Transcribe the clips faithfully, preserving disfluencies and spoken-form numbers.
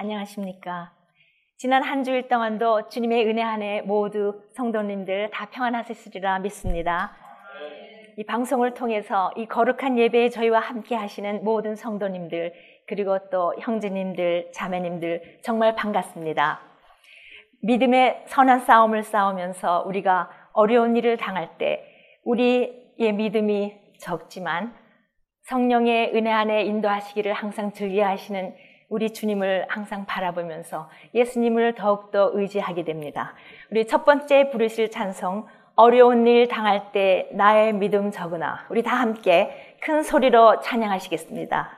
안녕하십니까? 지난 한 주일 동안도 주님의 은혜 안에 모두 성도님들 다 평안하셨으리라 믿습니다. 이 방송을 통해서 이 거룩한 예배에 저희와 함께 하시는 모든 성도님들, 그리고 또 형제님들, 자매님들 정말 반갑습니다. 믿음의 선한 싸움을 싸우면서 우리가 어려운 일을 당할 때 우리의 믿음이 적지만 성령의 은혜 안에 인도하시기를 항상 즐겨하시는 우리 주님을 항상 바라보면서 예수님을 더욱더 의지하게 됩니다. 우리 첫 번째 부르실 찬송, 어려운 일 당할 때 나의 믿음 적으나, 우리 다 함께 큰 소리로 찬양하시겠습니다.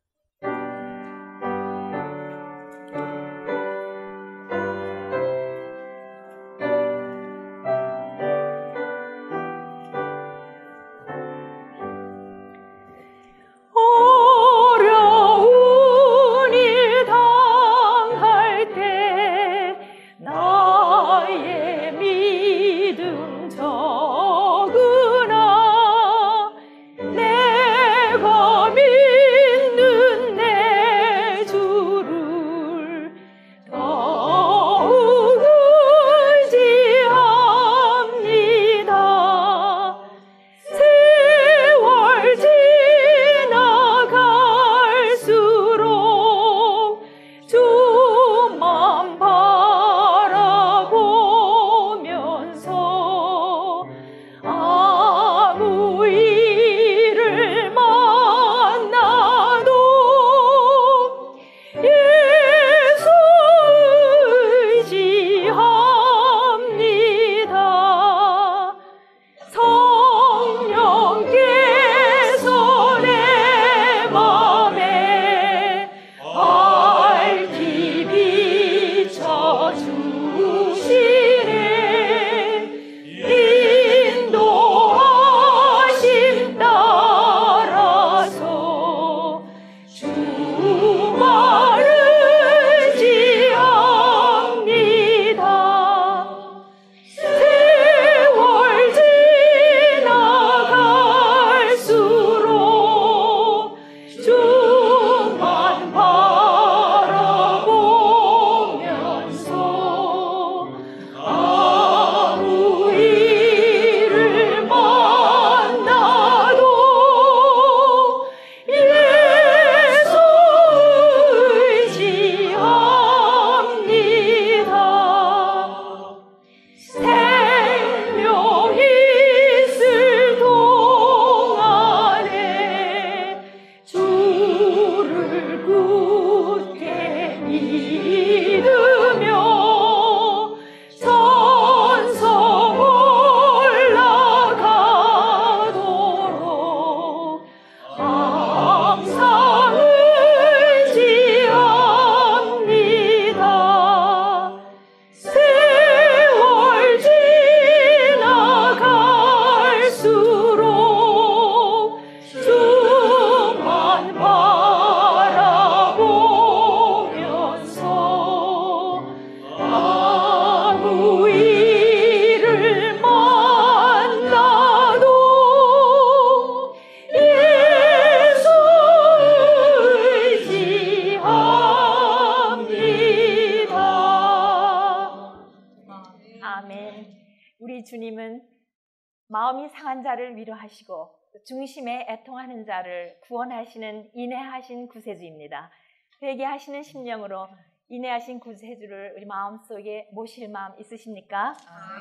마음이 상한 자를 위로하시고 중심에 애통하는 자를 구원하시는 인내하신 구세주입니다. 회개하시는 심령으로 인내하신 구세주를 우리 마음속에 모실 마음 있으십니까?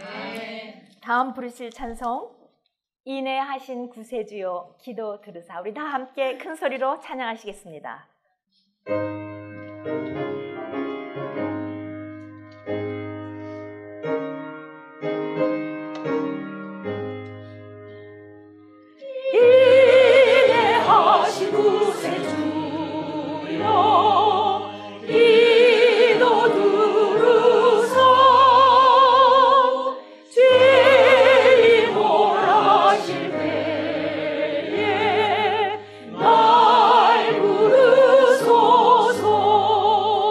아멘. 다음 부르실 찬송, 인내하신 구세주요 기도 들으사. 우리 다 함께 큰 소리로 찬양하시겠습니다. 날 부르소서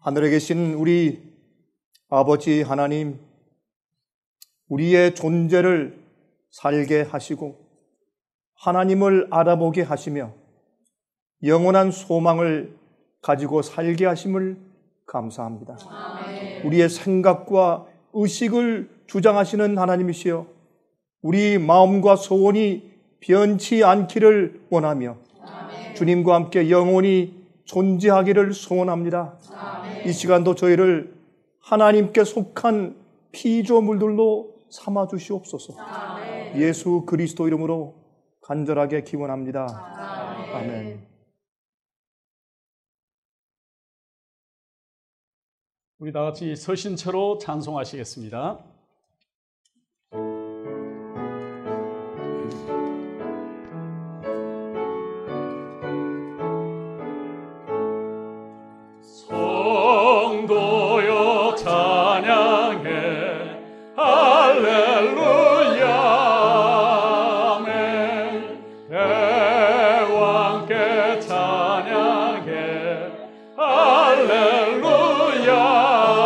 하늘에 계신 우리 아버지 하나님, 우리의 존재를 살게 하시고 하나님을 알아보게 하시며 영원한 소망을 가지고 살게 하심을 감사합니다. 아멘. 우리의 생각과 의식을 주장하시는 하나님이시여, 우리 마음과 소원이 변치 않기를 원하며 아멘. 주님과 함께 영원히 존재하기를 소원합니다. 아멘. 이 시간도 저희를 하나님께 속한 피조물들로 삼아 주시옵소서. 아멘. 예수 그리스도 이름으로 간절하게 기원합니다. 아멘. 아멘. 우리 다 같이 서신처로 찬송하시겠습니다. 성도여 찬양해 할렐루야 아멘. 대왕께 찬양해 할렐루야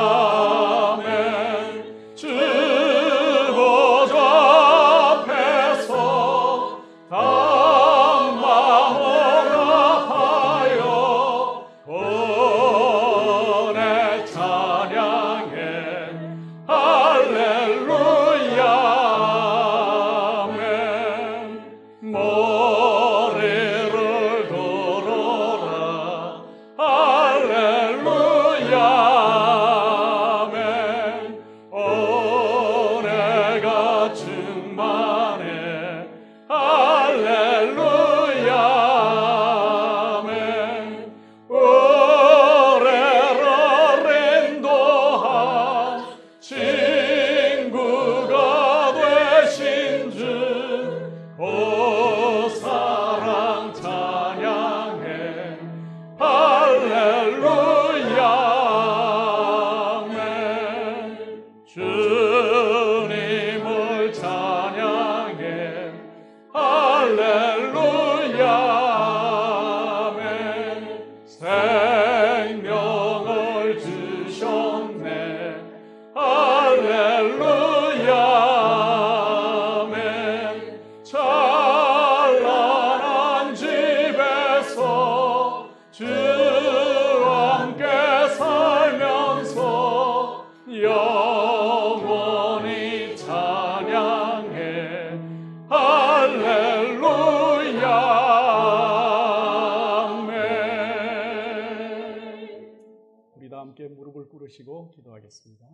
꿇으시고 기도하겠습니다.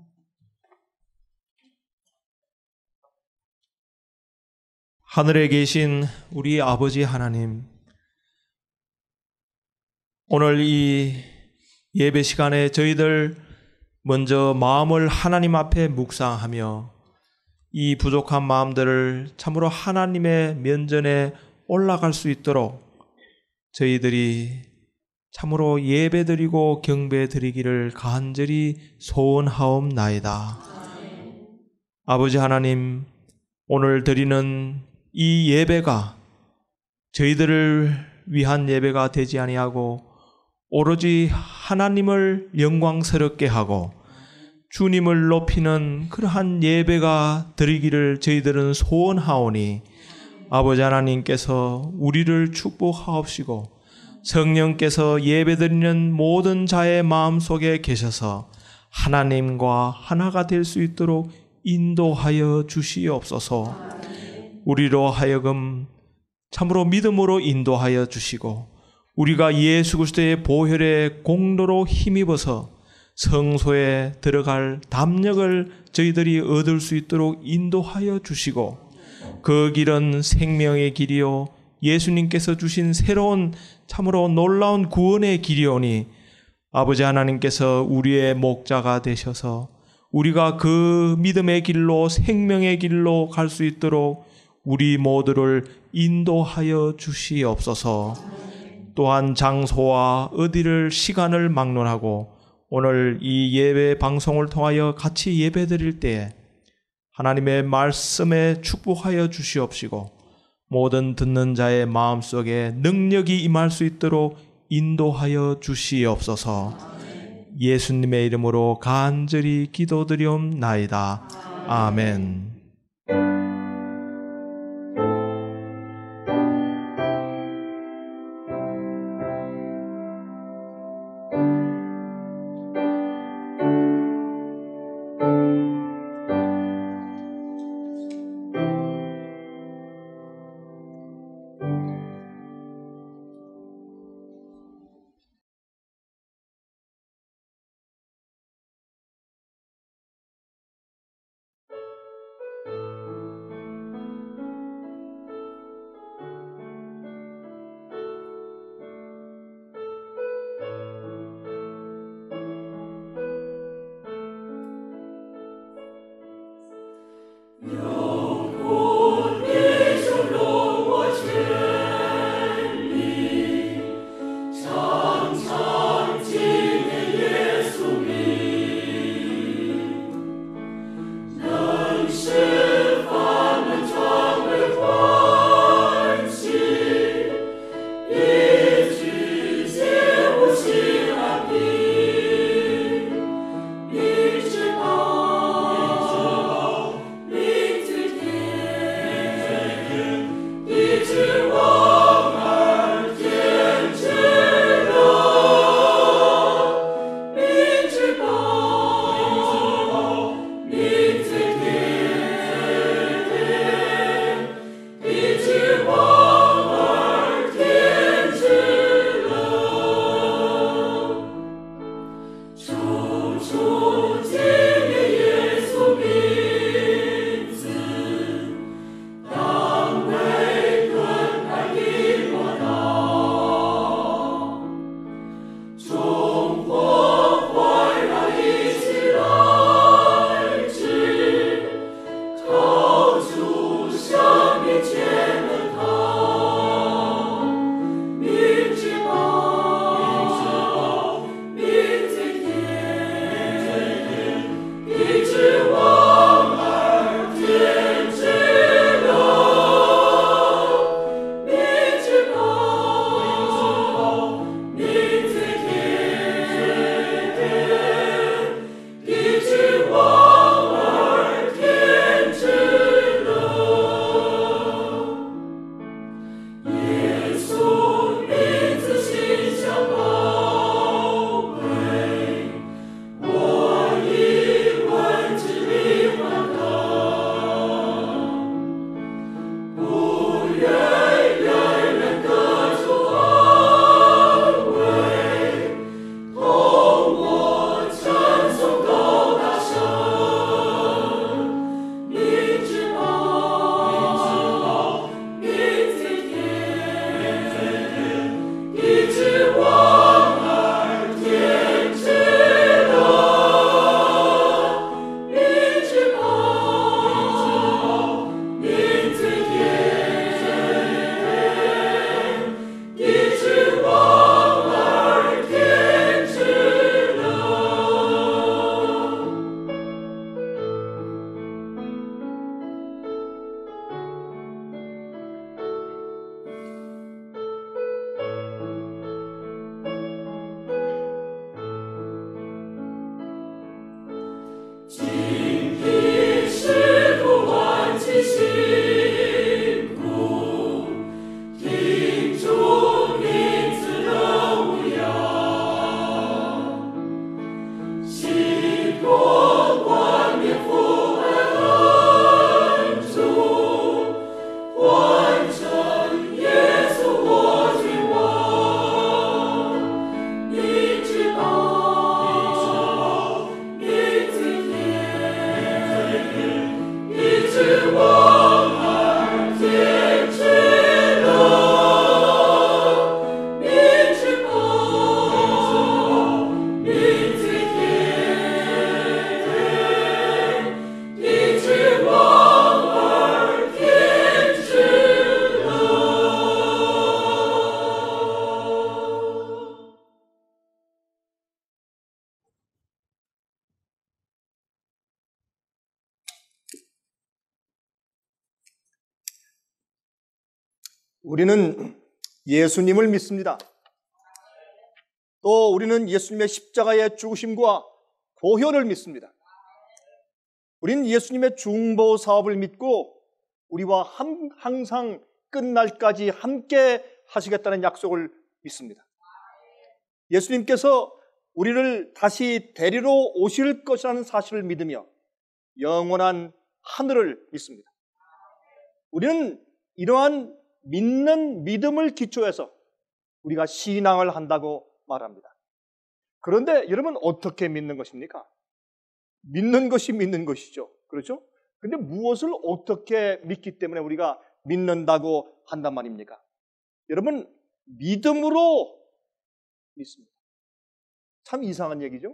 하늘에 계신 우리 아버지 하나님, 오늘 이 예배 시간에 저희들 먼저 마음을 하나님 앞에 묵상하며 이 부족한 마음들을 참으로 하나님의 면전에 올라갈 수 있도록 저희들이 참으로 예배드리고 경배드리기를 간절히 소원하옵나이다. 아버지 하나님, 오늘 드리는 이 예배가 저희들을 위한 예배가 되지 아니하고 오로지 하나님을 영광스럽게 하고 주님을 높이는 그러한 예배가 드리기를 저희들은 소원하오니 아버지 하나님께서 우리를 축복하옵시고 성령께서 예배드리는 모든 자의 마음속에 계셔서 하나님과 하나가 될 수 있도록 인도하여 주시옵소서. 우리로 하여금 참으로 믿음으로 인도하여 주시고 우리가 예수 그리스도의 보혈의 공로로 힘입어서 성소에 들어갈 담력을 저희들이 얻을 수 있도록 인도하여 주시고 그 길은 생명의 길이요 예수님께서 주신 새로운 참으로 놀라운 구원의 길이오니 아버지 하나님께서 우리의 목자가 되셔서 우리가 그 믿음의 길로 생명의 길로 갈 수 있도록 우리 모두를 인도하여 주시옵소서. 또한 장소와 어디를 시간을 막론하고 오늘 이 예배 방송을 통하여 같이 예배 드릴 때에 하나님의 말씀에 축복하여 주시옵시고 모든 듣는 자의 마음속에 능력이 임할 수 있도록 인도하여 주시옵소서. 예수님의 이름으로 간절히 기도드리옵나이다. 아멘. 우리는 예수님을 믿습니다. 또 우리는 예수님의 십자가의 죽으심과 보혈을 믿습니다. 우리는 예수님의 중보 사업을 믿고 우리와 함, 항상 끝날까지 함께 하시겠다는 약속을 믿습니다. 예수님께서 우리를 다시 데리러 오실 것이라는 사실을 믿으며 영원한 하늘을 믿습니다. 우리는 이러한 믿는 믿음을 기초해서 우리가 신앙을 한다고 말합니다. 그런데 여러분 어떻게 믿는 것입니까? 믿는 것이 믿는 것이죠. 그렇죠? 근데 무엇을 어떻게 믿기 때문에 우리가 믿는다고 한단 말입니까? 여러분, 믿음으로 믿습니다. 참 이상한 얘기죠?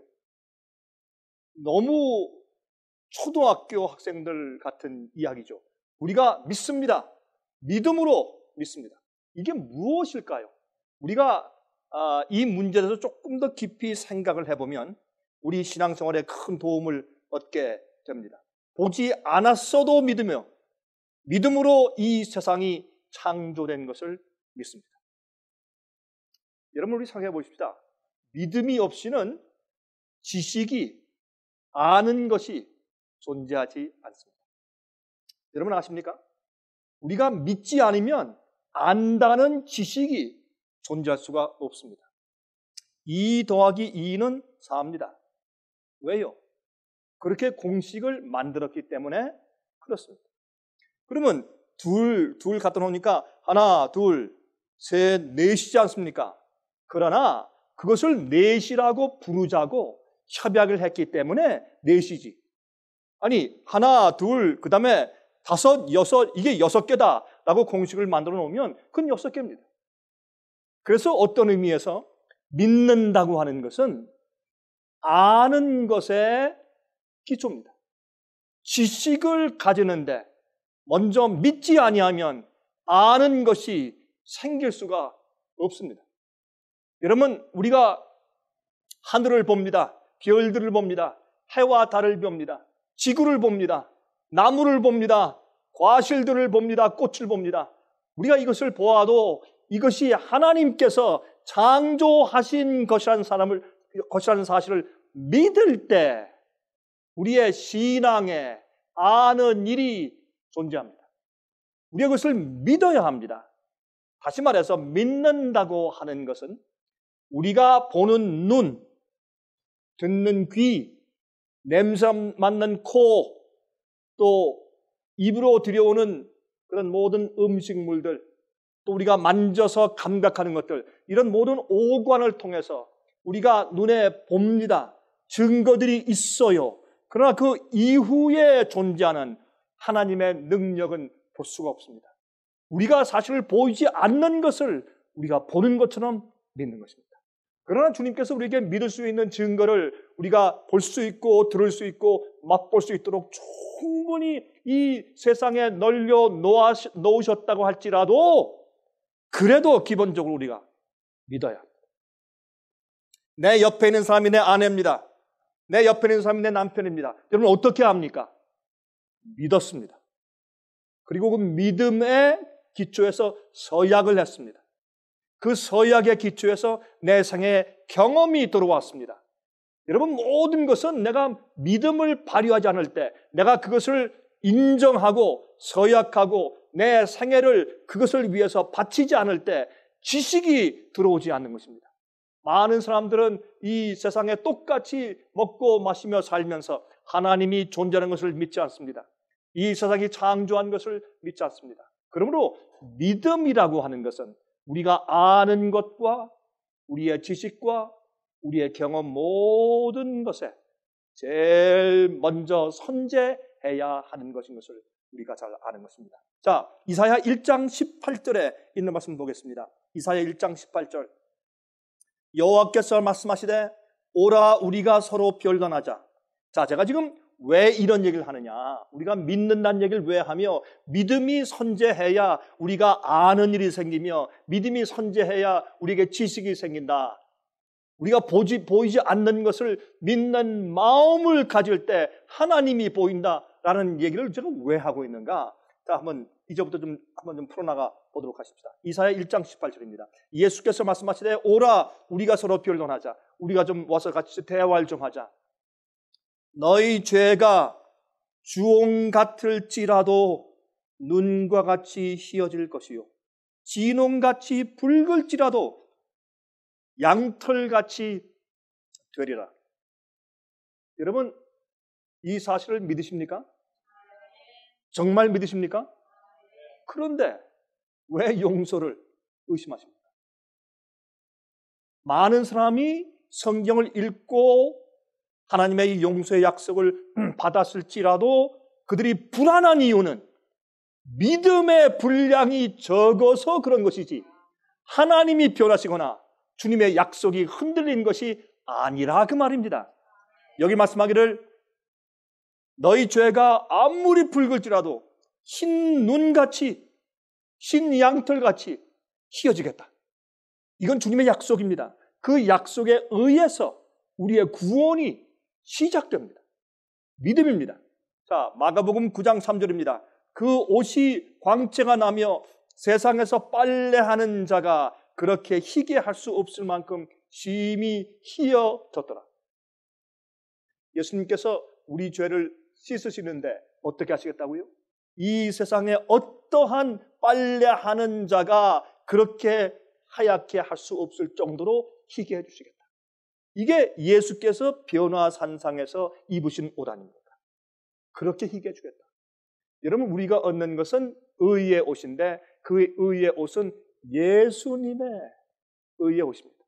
너무 초등학교 학생들 같은 이야기죠. 우리가 믿습니다. 믿음으로 믿습니다. 이게 무엇일까요? 우리가 아, 이 문제에 대해서 조금 더 깊이 생각을 해보면 우리 신앙생활에 큰 도움을 얻게 됩니다. 보지 않았어도 믿으며 믿음으로 이 세상이 창조된 것을 믿습니다. 여러분, 우리 생각해 보십시다. 믿음이 없이는 지식이, 아는 것이 존재하지 않습니다. 여러분 아십니까? 우리가 믿지 않으면 안다는 지식이 존재할 수가 없습니다. 이 더하기 이는 사입니다. 왜요? 그렇게 공식을 만들었기 때문에 그렇습니다. 그러면 둘, 둘 갖다 놓으니까 하나, 둘, 셋, 넷이지 않습니까? 그러나 그것을 넷이라고 부르자고 협약을 했기 때문에 넷이지. 아니, 하나, 둘, 그 다음에 다섯, 여섯, 이게 여섯 개다라고 공식을 만들어 놓으면 그건 여섯 개입니다. 그래서 어떤 의미에서 믿는다고 하는 것은 아는 것의 기초입니다. 지식을 가지는데 먼저 믿지 아니하면 아는 것이 생길 수가 없습니다. 여러분, 우리가 하늘을 봅니다. 별들을 봅니다. 해와 달을 봅니다. 지구를 봅니다. 나무를 봅니다. 과실들을 봅니다. 꽃을 봅니다. 우리가 이것을 보아도 이것이 하나님께서 창조하신 것이라는 사람을, 것이라는 사실을 믿을 때 우리의 신앙에 아는 일이 존재합니다. 우리가 그것을 믿어야 합니다. 다시 말해서 믿는다고 하는 것은 우리가 보는 눈, 듣는 귀, 냄새 맡는 코, 또 입으로 들여오는 그런 모든 음식물들, 또 우리가 만져서 감각하는 것들, 이런 모든 오관을 통해서 우리가 눈에 봅니다. 증거들이 있어요. 그러나 그 이후에 존재하는 하나님의 능력은 볼 수가 없습니다. 우리가 사실을 보이지 않는 것을 우리가 보는 것처럼 믿는 것입니다. 그러나 주님께서 우리에게 믿을 수 있는 증거를 우리가 볼 수 있고 들을 수 있고 맛볼 수 있도록 충분히 이 세상에 널려 놓으셨다고 할지라도 그래도 기본적으로 우리가 믿어야 합니다. 내 옆에 있는 사람이 내 아내입니다. 내 옆에 있는 사람이 내 남편입니다. 여러분 어떻게 합니까? 믿었습니다. 그리고 그 믿음의 기초에서 서약을 했습니다. 그 서약의 기초에서 내 생에 경험이 들어왔습니다. 여러분 모든 것은 내가 믿음을 발휘하지 않을 때, 내가 그것을 인정하고 서약하고 내 생애를 그것을 위해서 바치지 않을 때 지식이 들어오지 않는 것입니다. 많은 사람들은 이 세상에 똑같이 먹고 마시며 살면서 하나님이 존재하는 것을 믿지 않습니다. 이 세상이 창조한 것을 믿지 않습니다. 그러므로 믿음이라고 하는 것은 우리가 아는 것과 우리의 지식과 우리의 경험 모든 것에 제일 먼저 선제해야 하는 것인 것을 우리가 잘 아는 것입니다. 자, 이사야 일 장 십팔 절에 있는 말씀 보겠습니다. 이사야 일 장 십팔 절. 여호와께서 말씀하시되 오라 우리가 서로 변론하자. 자, 제가 지금 왜 이런 얘기를 하느냐? 우리가 믿는다는 얘기를 왜 하며 믿음이 선제해야 우리가 아는 일이 생기며 믿음이 선제해야 우리에게 지식이 생긴다. 우리가 보지, 보이지 않는 것을 믿는 마음을 가질 때 하나님이 보인다라는 얘기를 제가 왜 하고 있는가? 자, 한번 이제부터 좀 한번 좀 풀어나가 보도록 하십시다. 이사야 일 장 십팔 절입니다. 예수께서 말씀하시되 오라 우리가 서로 변론하자. 우리가 좀 와서 같이 대화를 좀 하자. 너희 죄가 주홍 같을지라도 눈과 같이 희어질 것이요 진홍같이 붉을지라도 양털같이 되리라. 여러분 이 사실을 믿으십니까? 정말 믿으십니까? 그런데 왜 용서를 의심하십니까? 많은 사람이 성경을 읽고 하나님의 이 용서의 약속을 받았을지라도 그들이 불안한 이유는 믿음의 분량이 적어서 그런 것이지 하나님이 변하시거나 주님의 약속이 흔들린 것이 아니라 그 말입니다. 여기 말씀하기를 너희 죄가 아무리 붉을지라도 흰 눈같이 흰 양털같이 희어지겠다. 이건 주님의 약속입니다. 그 약속에 의해서 우리의 구원이 시작됩니다. 믿음입니다. 자, 마가복음 구 장 삼 절입니다. 그 옷이 광채가 나며 세상에서 빨래하는 자가 그렇게 희게 할 수 없을 만큼 심히 희어졌더라. 예수님께서 우리 죄를 씻으시는데 어떻게 하시겠다고요? 이 세상에 어떠한 빨래하는 자가 그렇게 하얗게 할 수 없을 정도로 희게 해주시겠다. 이게 예수께서 변화산상에서 입으신 옷 아닙니까? 그렇게 희게 해주겠다. 여러분 우리가 얻는 것은 의의 옷인데 그 의의 옷은 예수님의 의의 옷입니다.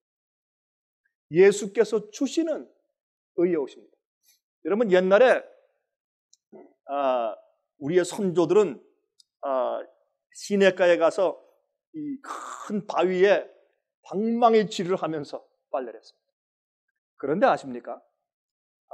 예수께서 주시는 의의 옷입니다. 여러분 옛날에 아, 우리의 선조들은 아, 시내가에 가서 이 큰 바위에 방망이질을 하면서 빨래를 했습니다. 그런데 아십니까? 아,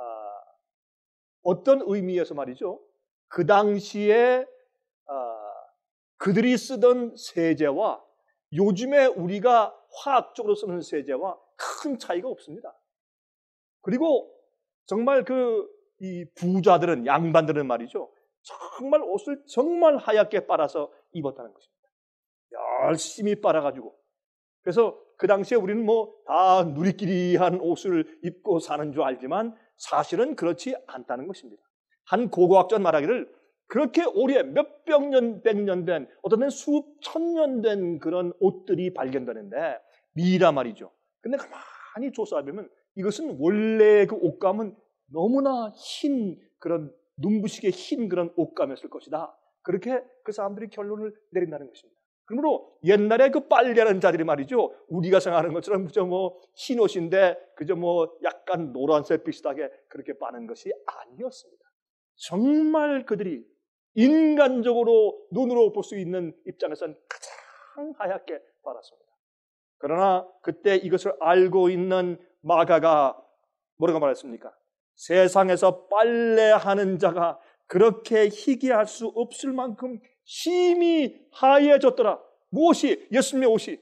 어떤 의미에서 말이죠? 그 당시에 아, 그들이 쓰던 세제와 요즘에 우리가 화학적으로 쓰는 세제와 큰 차이가 없습니다. 그리고 정말 그 이 부자들은 양반들은 말이죠. 정말 옷을 정말 하얗게 빨아서 입었다는 것입니다. 열심히 빨아가지고. 그래서 그 당시에 우리는 뭐 다 누리끼리한 옷을 입고 사는 줄 알지만 사실은 그렇지 않다는 것입니다. 한 고고학자 말하기를 그렇게 오래 몇백 년, 백 년 된 어떤 때는 수천 년 된 그런 옷들이 발견되는데 미라 말이죠. 근데 가만히 조사해보면 이것은 원래 그 옷감은 너무나 흰 그런 눈부시게 흰 그런 옷감이었을 것이다. 그렇게 그 사람들이 결론을 내린다는 것입니다. 그러므로 옛날에 그 빨래하는 자들이 말이죠. 우리가 생각하는 것처럼 그저 뭐 흰 옷인데 그저 뭐 약간 노란색 비슷하게 그렇게 빠는 것이 아니었습니다. 정말 그들이 인간적으로 눈으로 볼 수 있는 입장에서는 가장 하얗게 빨았습니다. 그러나 그때 이것을 알고 있는 마가가 뭐라고 말했습니까? 세상에서 빨래하는 자가 그렇게 희귀할 수 없을 만큼 심히 하얘졌더라. 무엇이? 예수님의 옷이.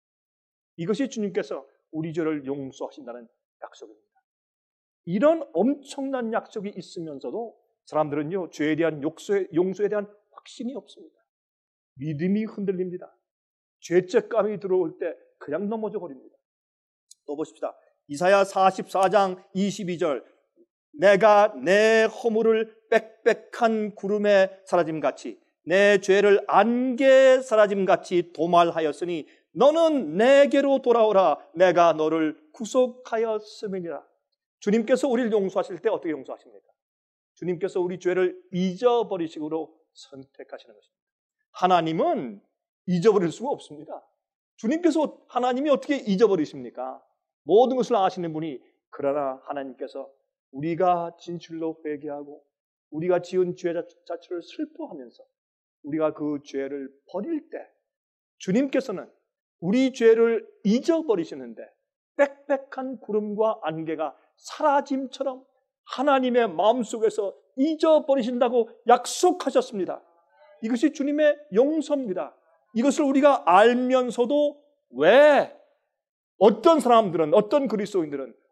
이것이 주님께서 우리 죄를 용서하신다는 약속입니다. 이런 엄청난 약속이 있으면서도 사람들은요, 죄에 대한 용서에, 용서에 대한 확신이 없습니다. 믿음이 흔들립니다. 죄책감이 들어올 때 그냥 넘어져 버립니다. 또 보십시다. 이사야 사십사 장 이십이 절. 내가 내 허물을 빽빽한 구름에 사라짐같이 내 죄를 안개에 사라짐같이 도말하였으니 너는 내게로 돌아오라. 내가 너를 구속하였음이니라. 주님께서 우리를 용서하실 때 어떻게 용서하십니까? 주님께서 우리 죄를 잊어버리식으로 선택하시는 것입니다. 하나님은 잊어버릴 수가 없습니다. 주님께서 하나님이 어떻게 잊어버리십니까? 모든 것을 아시는 분이. 그러나 하나님께서 우리가 진실로 회개하고 우리가 지은 죄 자체를 슬퍼하면서 우리가 그 죄를 버릴 때 주님께서는 우리 죄를 잊어버리시는데 빽빽한 구름과 안개가 사라짐처럼 하나님의 마음속에서 잊어버리신다고 약속하셨습니다. 이것이 주님의 용서입니다. 이것을 우리가 알면서도 왜 어떤 사람들은, 어떤 그리스도인들은,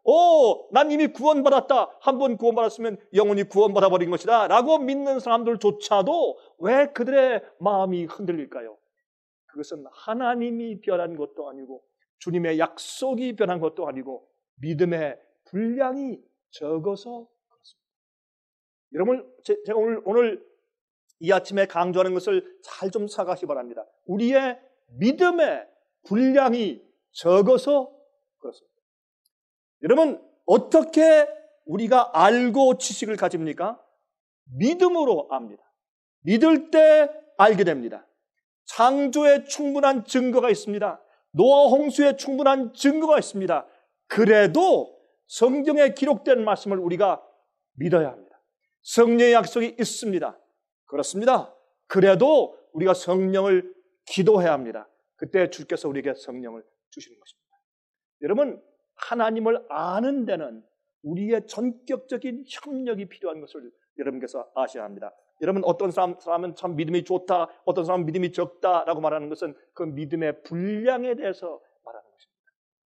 오, 난 이미 구원받았다. 한 번 구원받았으면 영원히 구원받아 버린 것이다 라고 믿는 사람들조차도 왜 그들의 마음이 흔들릴까요? 그것은 하나님이 변한 것도 아니고 주님의 약속이 변한 것도 아니고 믿음의 분량이 적어서 그렇습니다. 여러분, 제가 오늘, 오늘 이 아침에 강조하는 것을 잘 좀 생각하시기 바랍니다. 우리의 믿음의 분량이 적어서 그렇습니다. 여러분, 어떻게 우리가 알고 지식을 가집니까? 믿음으로 압니다. 믿을 때 알게 됩니다. 창조에 충분한 증거가 있습니다. 노아 홍수에 충분한 증거가 있습니다. 그래도 성경에 기록된 말씀을 우리가 믿어야 합니다. 성령의 약속이 있습니다. 그렇습니다. 그래도 우리가 성령을 기도해야 합니다. 그때 주께서 우리에게 성령을 주시는 것입니다. 여러분, 하나님을 아는 데는 우리의 전격적인 협력이 필요한 것을 여러분께서 아셔야 합니다. 여러분, 어떤 사람, 사람은 참 믿음이 좋다, 어떤 사람은 믿음이 적다라고 말하는 것은 그 믿음의 분량에 대해서 말하는 것입니다.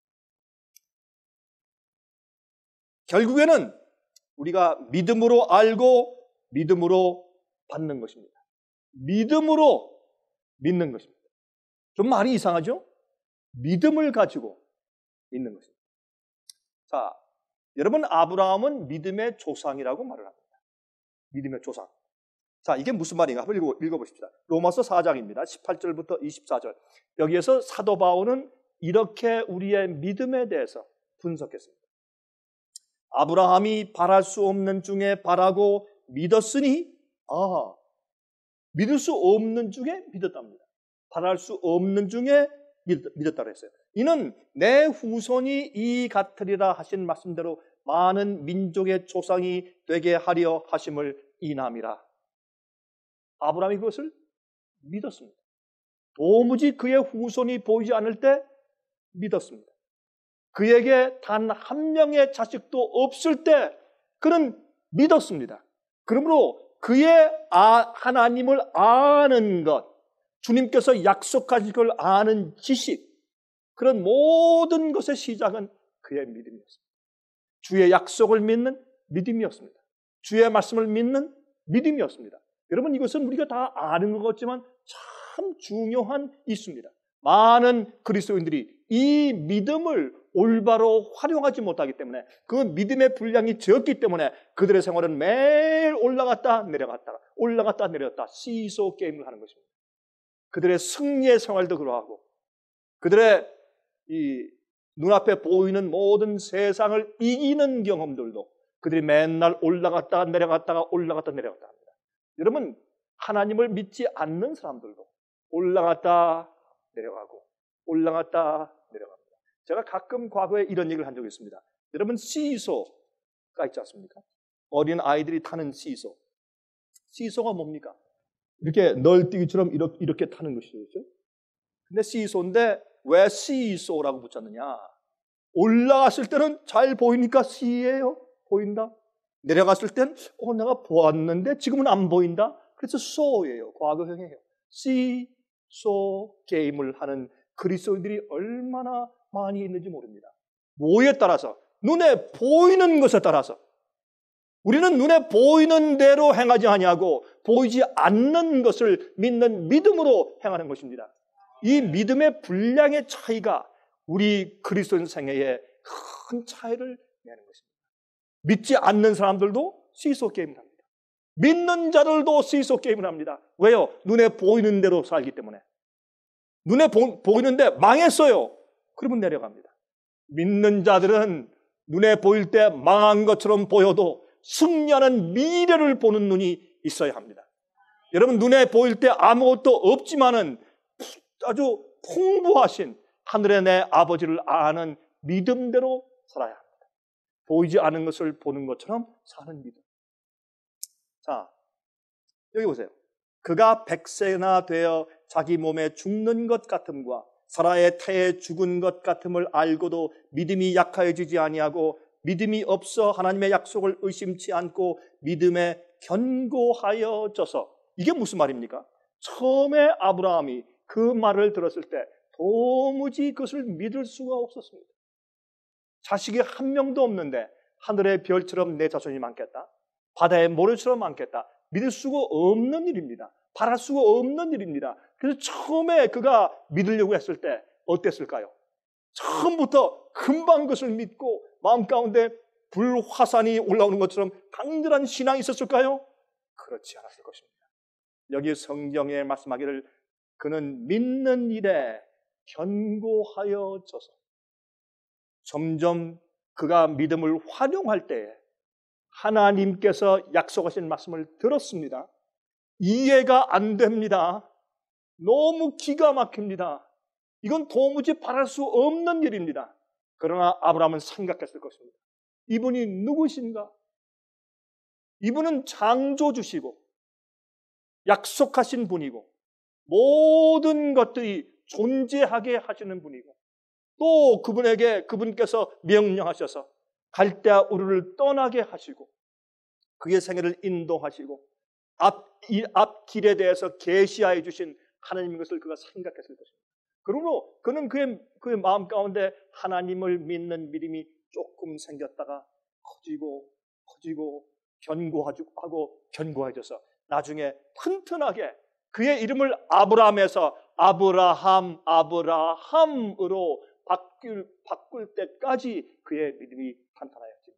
결국에는 우리가 믿음으로 알고 믿음으로 받는 것입니다. 믿음으로 믿는 것입니다. 좀 말이 이상하죠? 믿음을 가지고 믿는 것입니다. 자, 여러분, 아브라함은 믿음의 조상이라고 말을 합니다. 믿음의 조상. 자, 이게 무슨 말인가? 한번 읽어, 읽어보십시다. 로마서 사 장입니다. 십팔 절부터 이십사 절. 여기에서 사도 바울은 이렇게 우리의 믿음에 대해서 분석했습니다. 아브라함이 바랄 수 없는 중에 바라고 믿었으니, 아, 믿을 수 없는 중에 믿었답니다. 바랄 수 없는 중에 믿었다고 했어요. 이는 내 후손이 이 같으리라 하신 말씀대로 많은 민족의 조상이 되게 하려 하심을 인함이라. 아브라함이 그것을 믿었습니다. 도무지 그의 후손이 보이지 않을 때 믿었습니다. 그에게 단 한 명의 자식도 없을 때 그는 믿었습니다. 그러므로 그의 아, 하나님을 아는 것, 주님께서 약속하신 걸 아는 지식, 그런 모든 것의 시작은 그의 믿음이었습니다. 주의 약속을 믿는 믿음이었습니다. 주의 말씀을 믿는 믿음이었습니다. 여러분, 이것은 우리가 다 아는 것 같지만 참 중요한 이수입니다. 많은 그리스도인들이 이 믿음을 올바로 활용하지 못하기 때문에, 그 믿음의 분량이 적기 때문에 그들의 생활은 매일 올라갔다 내려갔다가 올라갔다 내려갔다 시소 게임을 하는 것입니다. 그들의 승리의 생활도 그러하고 그들의 이 눈앞에 보이는 모든 세상을 이기는 경험들도 그들이 맨날 올라갔다 내려갔다가 올라갔다 내려갔다 합니다. 여러분, 하나님을 믿지 않는 사람들도 올라갔다 내려가고 올라갔다 내려갑니다. 제가 가끔 과거에 이런 얘기를 한 적이 있습니다. 여러분, 시소가 있지 않습니까? 어린 아이들이 타는 시소. 시소가 뭡니까? 이렇게 널뛰기처럼 이렇게, 이렇게 타는 것이죠. 그렇죠? 근데 시소인데 왜 시소라고 붙였느냐? 올라갔을 때는 잘 보이니까 시예요. 보인다. 내려갔을 땐 어, 내가 보았는데 지금은 안 보인다. 그래서 소예요. 과거형이에요. 시소 게임을 하는 그리스도인들이 얼마나 많이 있는지 모릅니다. 뭐에 따라서? 눈에 보이는 것에 따라서. 우리는 눈에 보이는 대로 행하지 아니하고 보이지 않는 것을 믿는 믿음으로 행하는 것입니다. 이 믿음의 분량의 차이가 우리 그리스도인 생애에 큰 차이를 내는 것입니다. 믿지 않는 사람들도 시소 게임을 합니다. 믿는 자들도 시소 게임을 합니다. 왜요? 눈에 보이는 대로 살기 때문에. 눈에 보, 보이는데 망했어요. 그러면 내려갑니다. 믿는 자들은 눈에 보일 때 망한 것처럼 보여도 승리하는 미래를 보는 눈이 있어야 합니다. 여러분, 눈에 보일 때 아무것도 없지만은 아주 풍부하신 하늘의 내 아버지를 아는 믿음대로 살아야 합니다. 보이지 않은 것을 보는 것처럼 사는 믿음. 자, 여기 보세요. 그가 백세나 되어 자기 몸에 죽는 것 같음과 사라의 태에 죽은 것 같음을 알고도 믿음이 약하여지지 아니하고 믿음이 없어 하나님의 약속을 의심치 않고 믿음에 견고하여져서. 이게 무슨 말입니까? 처음에 아브라함이 그 말을 들었을 때 도무지 그것을 믿을 수가 없었습니다. 자식이 한 명도 없는데 하늘의 별처럼 내 자손이 많겠다. 바다의 모래처럼 많겠다. 믿을 수가 없는 일입니다. 바랄 수가 없는 일입니다. 그래서 처음에 그가 믿으려고 했을 때 어땠을까요? 처음부터 금방 그것을 믿고 마음 가운데 불화산이 올라오는 것처럼 강렬한 신앙이 있었을까요? 그렇지 않았을 것입니다. 여기 성경에 말씀하기를 그는 믿는 일에 견고하여져서 점점 그가 믿음을 활용할 때에 하나님께서 약속하신 말씀을 들었습니다. 이해가 안 됩니다. 너무 기가 막힙니다. 이건 도무지 바랄 수 없는 일입니다. 그러나 아브라함은 생각했을 것입니다. 이분이 누구신가? 이분은 창조주시고 약속하신 분이고 모든 것들이 존재하게 하시는 분이고 또 그분에게 그분께서 명령하셔서 갈대아 우르를 떠나게 하시고 그의 생애를 인도하시고 앞, 이 앞길에 대해서 계시하여 주신 하나님인 것을 그가 생각했을 것입니다. 그러므로 그는 그의, 그의 마음 가운데 하나님을 믿는 믿음이 조금 생겼다가 커지고 커지고 견고하고 견고해져서 나중에 튼튼하게 그의 이름을 아브라함에서 아브라함 아브라함으로 바꿀, 바꿀 때까지 그의 믿음이 탄탄하였습니다.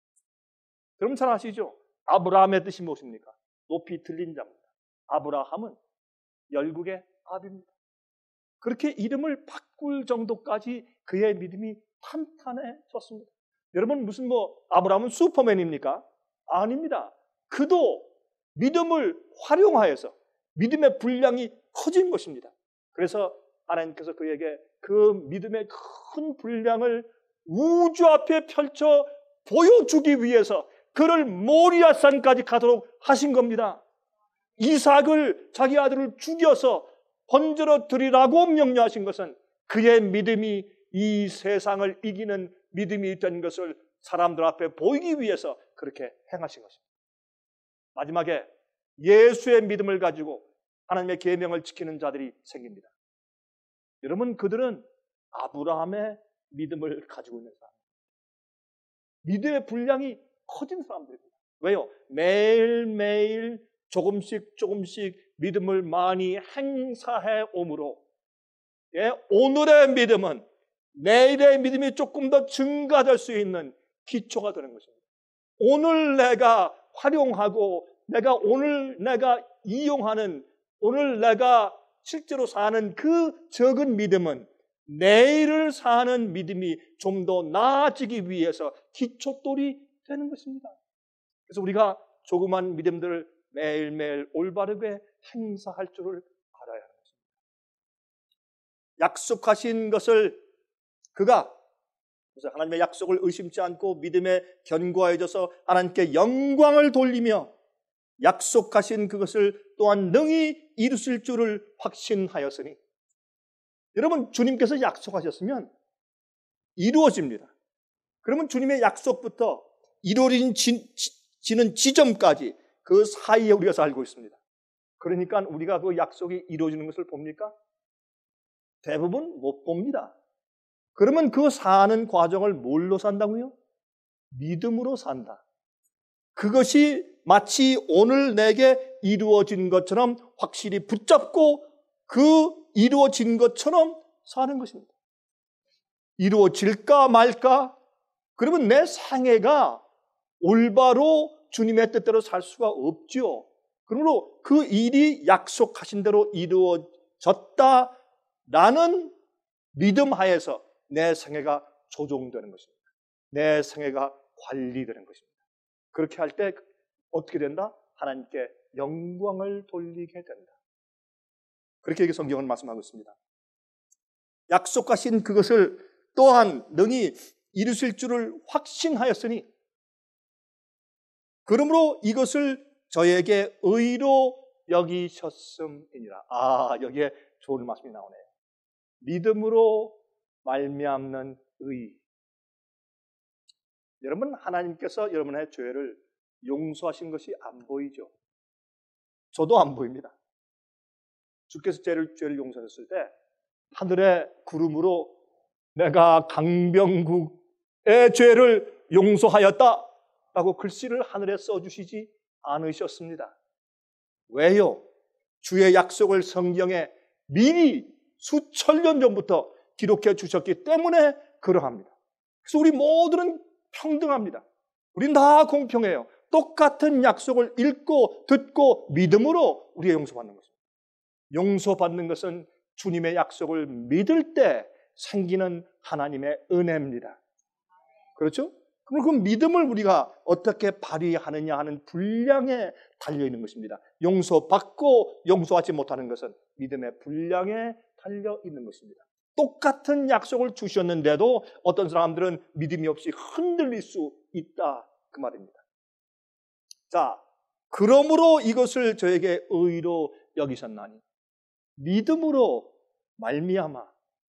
여러분 잘 아시죠? 아브라함의 뜻이 무엇입니까? 높이 들린 자입니다. 아브라함은 열국의 아비입니다. 그렇게 이름을 바꿀 정도까지 그의 믿음이 탄탄해졌습니다. 여러분 무슨 뭐 아브라함은 슈퍼맨입니까? 아닙니다. 그도 믿음을 활용하여서 믿음의 분량이 커진 것입니다. 그래서 하나님께서 그에게 그 믿음의 큰 분량을 우주 앞에 펼쳐 보여주기 위해서 그를 모리아산까지 가도록 하신 겁니다. 이삭을 자기 아들을 죽여서 번제로 드리라고 명령하신 것은 그의 믿음이 이 세상을 이기는 믿음이 된 것을 사람들 앞에 보이기 위해서 그렇게 행하신 것입니다. 마지막에 예수의 믿음을 가지고 하나님의 계명을 지키는 자들이 생깁니다. 여러분 그들은 아브라함의 믿음을 가지고 있는 사람입니다. 믿음의 분량이 커진 사람들입니다. 왜요? 매일매일 조금씩 조금씩 믿음을 많이 행사해 오므로 예, 오늘의 믿음은 내일의 믿음이 조금 더 증가될 수 있는 기초가 되는 것입니다. 오늘 내가 활용하고 내가 오늘 내가 이용하는 오늘 내가 실제로 사는 그 적은 믿음은 내일을 사는 믿음이 좀 더 나아지기 위해서 기초돌이 되는 것입니다. 그래서 우리가 조그만 믿음들을 매일매일 올바르게 행사할 줄을 알아야 하는 것입니다. 약속하신 것을 그가 그래서 하나님의 약속을 의심치 않고 믿음에 견고해져서 하나님께 영광을 돌리며 약속하신 그것을 또한 능히 이루실 줄을 확신하였으니 여러분 주님께서 약속하셨으면 이루어집니다. 그러면 주님의 약속부터 이루어지는 지점까지 그 사이에 우리가 살고 있습니다. 그러니까 우리가 그 약속이 이루어지는 것을 봅니까? 대부분 못 봅니다. 그러면 그 사는 과정을 뭘로 산다고요? 믿음으로 산다. 그것이 마치 오늘 내게 이루어진 것처럼 확실히 붙잡고 그 이루어진 것처럼 사는 것입니다. 이루어질까 말까? 그러면 내 생애가 올바로 주님의 뜻대로 살 수가 없죠. 그러므로 그 일이 약속하신 대로 이루어졌다라는 믿음 하에서 내 생애가 조종되는 것입니다. 내 생애가 관리되는 것입니다. 그렇게 할 때 어떻게 된다? 하나님께 영광을 돌리게 된다. 그렇게 여기 성경은 말씀하고 있습니다. 약속하신 그것을 또한 능히 이루실 줄을 확신하였으니 그러므로 이것을 저에게 의로 여기셨음이니라. 아, 여기에 좋은 말씀이 나오네요. 믿음으로 말미암는 의. 여러분 하나님께서 여러분의 죄를 용서하신 것이 안 보이죠? 저도 안 보입니다. 주께서 죄를, 죄를 용서하셨을 때 하늘의 구름으로 내가 강병국에 죄를 용서하였다라고 글씨를 하늘에 써주시지 않으셨습니다. 왜요? 주의 약속을 성경에 미리 수천 년 전부터 기록해 주셨기 때문에 그러합니다. 그래서 우리 모두는 평등합니다. 우린 다 공평해요. 똑같은 약속을 읽고 듣고 믿음으로 우리가 용서받는 것입니다. 용서받는 것은 주님의 약속을 믿을 때 생기는 하나님의 은혜입니다. 그렇죠? 그럼 그 믿음을 우리가 어떻게 발휘하느냐 하는 분량에 달려있는 것입니다. 용서받고 용서하지 못하는 것은 믿음의 분량에 달려있는 것입니다. 똑같은 약속을 주셨는데도 어떤 사람들은 믿음이 없이 흔들릴 수 있다 그 말입니다. 자, 그러므로 이것을 저에게 의로 여기셨나니 믿음으로 말미암아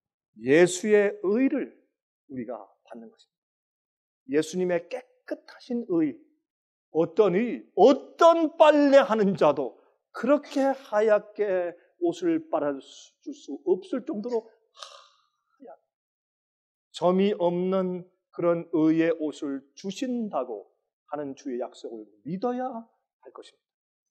예수의 의를 우리가 받는 것입니다. 예수님의 깨끗하신 의, 어떤 의, 어떤 빨래하는 자도 그렇게 하얗게 옷을 빨아줄 수 없을 정도로 하얗, 점이 없는 그런 의의 옷을 주신다고 하는 주의 약속을 믿어야 할 것입니다.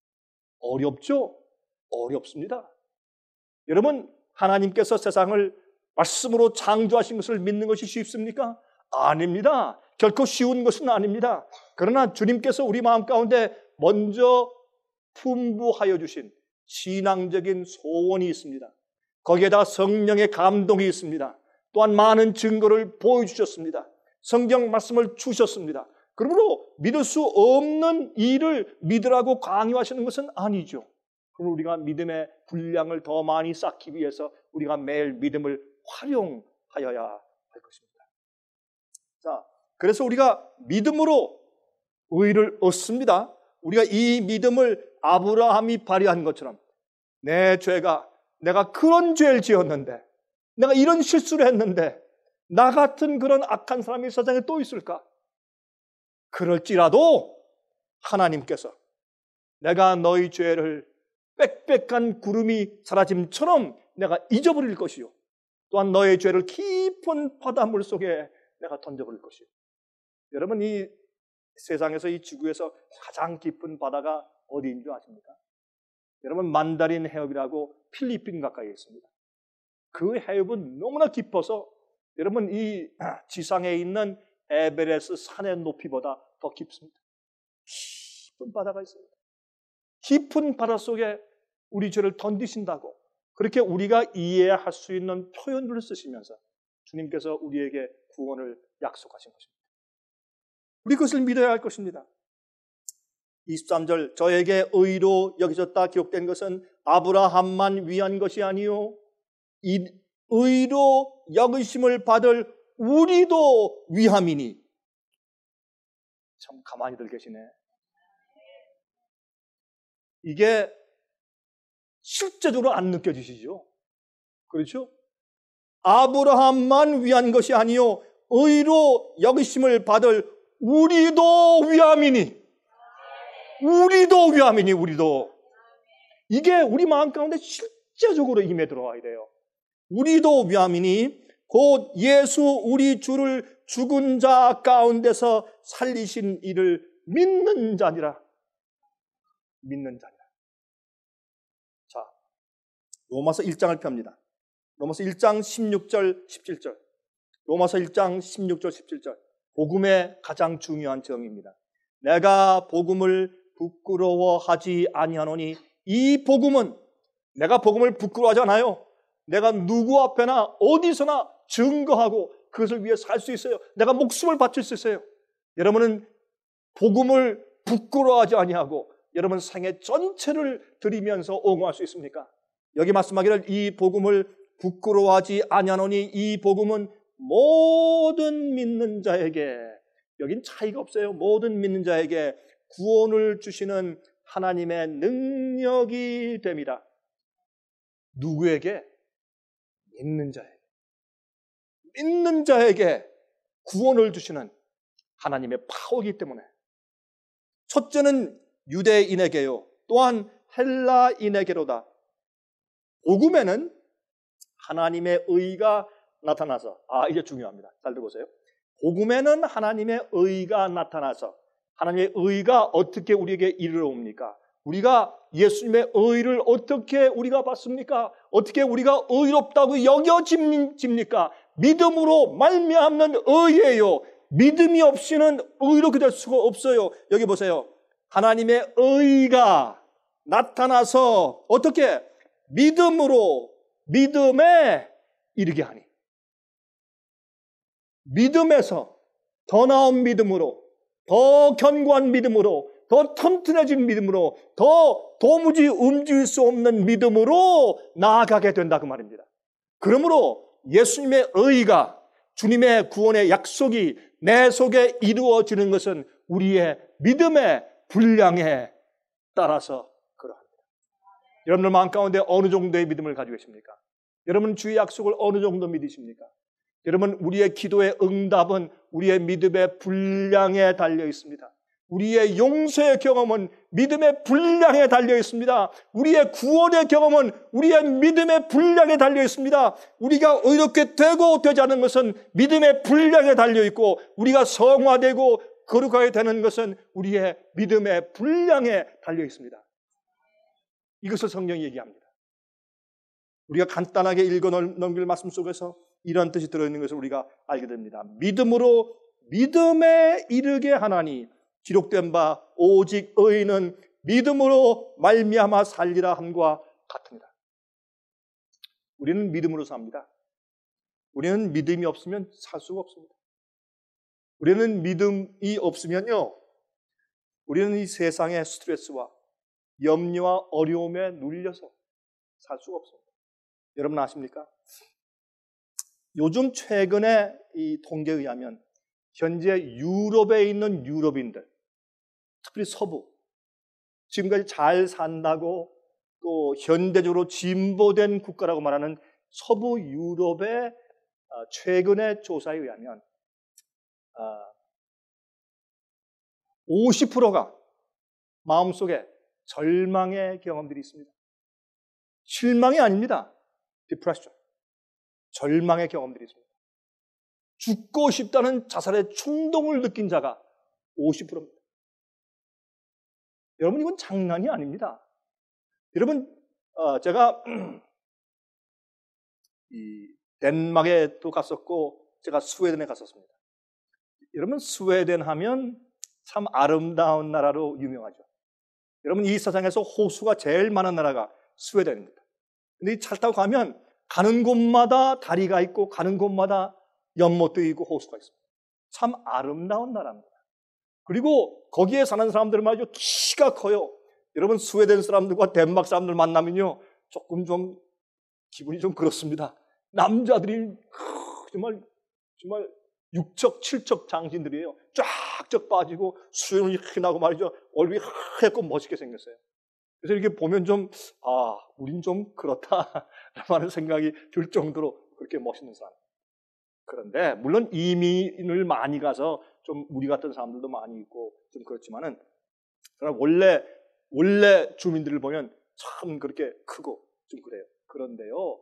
어렵죠? 어렵습니다. 여러분, 하나님께서 세상을 말씀으로 창조하신 것을 믿는 것이 쉽습니까? 아닙니다. 결코 쉬운 것은 아닙니다. 그러나 주님께서 우리 마음 가운데 먼저 풍부하여 주신 신앙적인 소원이 있습니다. 거기에다 성령의 감동이 있습니다. 또한 많은 증거를 보여주셨습니다. 성경 말씀을 주셨습니다. 그러므로 믿을 수 없는 일을 믿으라고 강요하시는 것은 아니죠. 그럼 우리가 믿음의 분량을 더 많이 쌓기 위해서 우리가 매일 믿음을 활용하여야 할 것입니다. 자, 그래서 우리가 믿음으로 의를 얻습니다. 우리가 이 믿음을 아브라함이 발휘한 것처럼 내 죄가, 내가 그런 죄를 지었는데, 내가 이런 실수를 했는데 나 같은 그런 악한 사람이 세상에 또 있을까? 그럴지라도 하나님께서 내가 너희 죄를 빽빽한 구름이 사라짐처럼 내가 잊어버릴 것이요, 또한 너의 죄를 깊은 바닷물 속에 내가 던져버릴 것이요. 여러분, 이 세상에서, 이 지구에서 가장 깊은 바다가 어디인 줄 아십니까? 여러분, 만다린 해협이라고 필리핀 가까이에 있습니다. 그 해협은 너무나 깊어서 여러분, 이 지상에 있는 에베레스트 산의 높이보다 더 깊습니다. 깊은 바다가 있습니다. 깊은 바다 속에 우리 죄를 던지신다고 그렇게 우리가 이해할 수 있는 표현들을 쓰시면서 주님께서 우리에게 구원을 약속하신 것입니다. 우리 그것을 믿어야 할 것입니다. 이십삼 절, 저에게 의로 여기셨다 기록된 것은 아브라함만 위한 것이 아니요 이 의로 여기심을 받을 우리도 위함이니. 참 가만히들 계시네. 이게 실제적으로 안 느껴지시죠? 그렇죠? 아브라함만 위한 것이 아니요 의로 여기심을 받을 우리도 위함이니. 우리도 위함이니. 우리도. 이게 우리 마음 가운데 실제적으로 임해 들어와야 돼요. 우리도 위함이니 곧 예수 우리 주를 죽은 자 가운데서 살리신 이를 믿는 자니라. 믿는 자니라. 자, 로마서 일 장을 펴니다. 로마서 일 장 십육 절 십칠 절. 로마서 일 장 십육 절 십칠 절. 복음의 가장 중요한 정의입니다. 내가 복음을 부끄러워하지 아니하노니 이 복음은, 내가 복음을 부끄러워하지 않아요. 내가 누구 앞에나 어디서나 증거하고 그것을 위해 살 수 있어요. 내가 목숨을 바칠 수 있어요. 여러분은 복음을 부끄러워하지 아니하고 여러분 생애 전체를 드리면서 옹호할 수 있습니까? 여기 말씀하기를 이 복음을 부끄러워하지 아니하노니 이 복음은 모든 믿는 자에게, 여긴 차이가 없어요. 모든 믿는 자에게 구원을 주시는 하나님의 능력이 됨이라. 누구에게? 믿는 자에게. 믿는 자에게 구원을 주시는 하나님의 파워이기 때문에. 첫째는 유대인에게요, 또한 헬라인에게로다. 복음에는 하나님의 의가 나타나서, 아, 이게 중요합니다. 잘 들어보세요. 복음에는 하나님의 의가 나타나서 하나님의 의가 어떻게 우리에게 이르러 옵니까? 우리가 예수님의 의를 어떻게 우리가 받습니까? 어떻게 우리가 의롭다고 여겨집니까? 믿음으로 말미암는 의예요. 믿음이 없이는 의롭게 될 수가 없어요. 여기 보세요. 하나님의 의가 나타나서 어떻게? 믿음으로 믿음에 이르게 하니. 믿음에서 더 나은 믿음으로, 더 견고한 믿음으로, 더 튼튼해진 믿음으로, 더 도무지 움직일 수 없는 믿음으로 나아가게 된다 그 말입니다. 그러므로 예수님의 의가, 주님의 구원의 약속이 내 속에 이루어지는 것은 우리의 믿음의 분량에 따라서 그러합니다. 여러분들 마음 가운데 어느 정도의 믿음을 가지고 계십니까? 여러분 주의 약속을 어느 정도 믿으십니까? 여러분 우리의 기도의 응답은 우리의 믿음의 분량에 달려 있습니다. 우리의 용서의 경험은 믿음의 분량에 달려 있습니다. 우리의 구원의 경험은 우리의 믿음의 분량에 달려 있습니다. 우리가 의롭게 되고 되지 않은 것은 믿음의 분량에 달려 있고, 우리가 성화되고 거룩하게 되는 것은 우리의 믿음의 분량에 달려 있습니다. 이것을 성경이 얘기합니다. 우리가 간단하게 읽어 넘길 말씀 속에서 이런 뜻이 들어있는 것을 우리가 알게 됩니다. 믿음으로 믿음에 이르게 하나니 기록된 바 오직 의인은 믿음으로 말미암아 살리라 함과 같습니다. 우리는 믿음으로 삽니다. 우리는 믿음이 없으면 살 수가 없습니다. 우리는 믿음이 없으면요, 우리는 이 세상의 스트레스와 염려와 어려움에 눌려서 살 수가 없습니다. 여러분 아십니까? 요즘 최근에 이 통계에 의하면 현재 유럽에 있는 유럽인들, 특히 서부, 지금까지 잘 산다고 또 현대적으로 진보된 국가라고 말하는 서부 유럽의 최근의 조사에 의하면 오십 퍼센트가 마음속에 절망의 경험들이 있습니다. 실망이 아닙니다. 디프레션. 절망의 경험들이 있습니다. 죽고 싶다는 자살의 충동을 느낀 자가 오십 퍼센트입니다. 여러분 이건 장난이 아닙니다. 여러분 어, 제가 이 덴마크에도 갔었고 제가 스웨덴에 갔었습니다. 여러분 스웨덴 하면 참 아름다운 나라로 유명하죠. 여러분 이 세상에서 호수가 제일 많은 나라가 스웨덴입니다. 근데 이 차를 타고 가면 가는 곳마다 다리가 있고 가는 곳마다 연못도 있고 호수가 있습니다. 참 아름다운 나라입니다. 그리고 거기에 사는 사람들은 말이죠, 키가 커요. 여러분 스웨덴 사람들과 덴마크 사람들 만나면요 조금 좀 기분이 좀 그렇습니다. 남자들이 정말 정말 육척, 칠척 장신들이에요. 쫙쫙 빠지고 수염이 휘나고 말이죠, 얼굴이 하얗고 멋있게 생겼어요. 그래서 이렇게 보면 좀 아, 우린 좀 그렇다라는 생각이 들 정도로 그렇게 멋있는 사람. 그런데 물론 이민을 많이 가서 좀 우리 같은 사람들도 많이 있고 좀 그렇지만은 원래 원래 주민들을 보면 참 그렇게 크고 좀 그래요. 그런데요,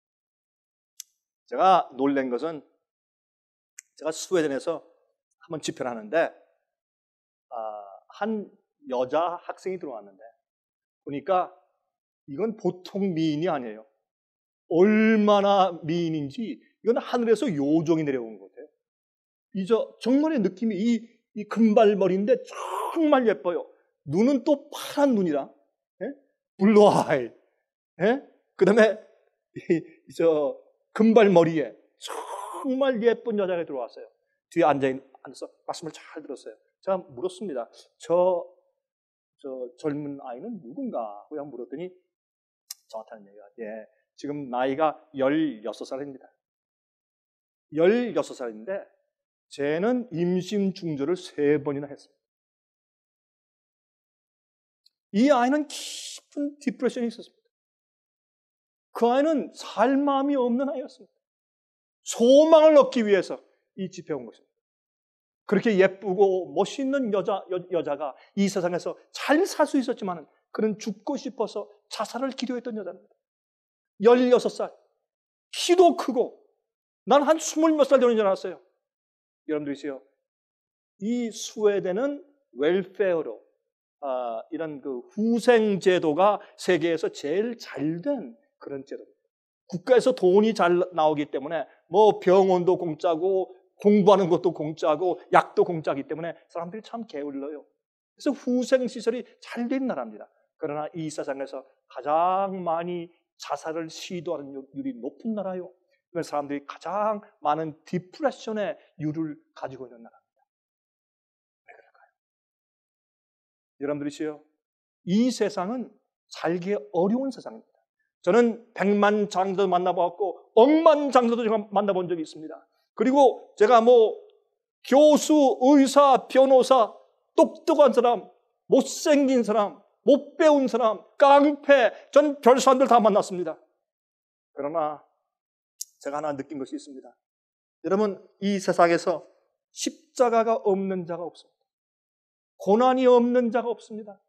제가 놀란 것은 제가 스웨덴에서 한번 집회를 하는데 아, 한 여자 학생이 들어왔는데 보니까 이건 보통 미인이 아니에요. 얼마나 미인인지 이건 하늘에서 요정이 내려온 것 같아요. 이저 정말의 느낌이 이, 이 금발머리인데 정말 예뻐요. 눈은 또 파란 눈이라, 예? 블루 아이, 예? 그 다음에 이 저 금발머리에 정말 예쁜 여자가 들어왔어요. 뒤에 앉아서 말씀을 잘 들었어요. 제가 물었습니다. 저, 저 젊은 아이는 누군가? 그냥 물었더니 정확한 얘기가, 예, 지금 나이가 열여섯 살입니다. 열여섯 살인데 쟤는 임신 중절을 세 번이나 했습니다. 이 아이는 깊은 디프레션이 있었습니다. 그 아이는 살 마음이 없는 아이였습니다. 소망을 얻기 위해서 이 집회에 온 것입니다. 그렇게 예쁘고 멋있는 여자, 여, 여자가 이 세상에서 잘 살 수 있었지만 그는 죽고 싶어서 자살을 기도했던 여자입니다. 열여섯 살. 키도 크고 난 한 스물 몇 살 되는 줄 알았어요. 여러분들이시요, 이 스웨덴은 웰페어로 아, 이런 그 후생 제도가 세계에서 제일 잘된 그런 제도입니다. 국가에서 돈이 잘 나오기 때문에 뭐 병원도 공짜고 공부하는 것도 공짜고 약도 공짜이기 때문에 사람들이 참 게을러요. 그래서 후생 시설이 잘 된 나라입니다. 그러나 이 세상에서 가장 많이 자살을 시도하는 율이 높은 나라요. 그래서 사람들이 가장 많은 디프레션의 율을 가지고 있는 나라입니다. 왜 그럴까요? 여러분들이시요, 이 세상은 살기 어려운 세상입니다. 저는 백만 장자도 만나봤고 억만 장자도 제가 만나본 적이 있습니다. 그리고 제가 뭐 교수, 의사, 변호사, 똑똑한 사람, 못생긴 사람, 못 배운 사람, 깡패, 전 별 사람들 다 만났습니다. 그러나 제가 하나 느낀 것이 있습니다. 여러분, 이 세상에서 십자가가 없는 자가 없습니다. 고난이 없는 자가 없습니다.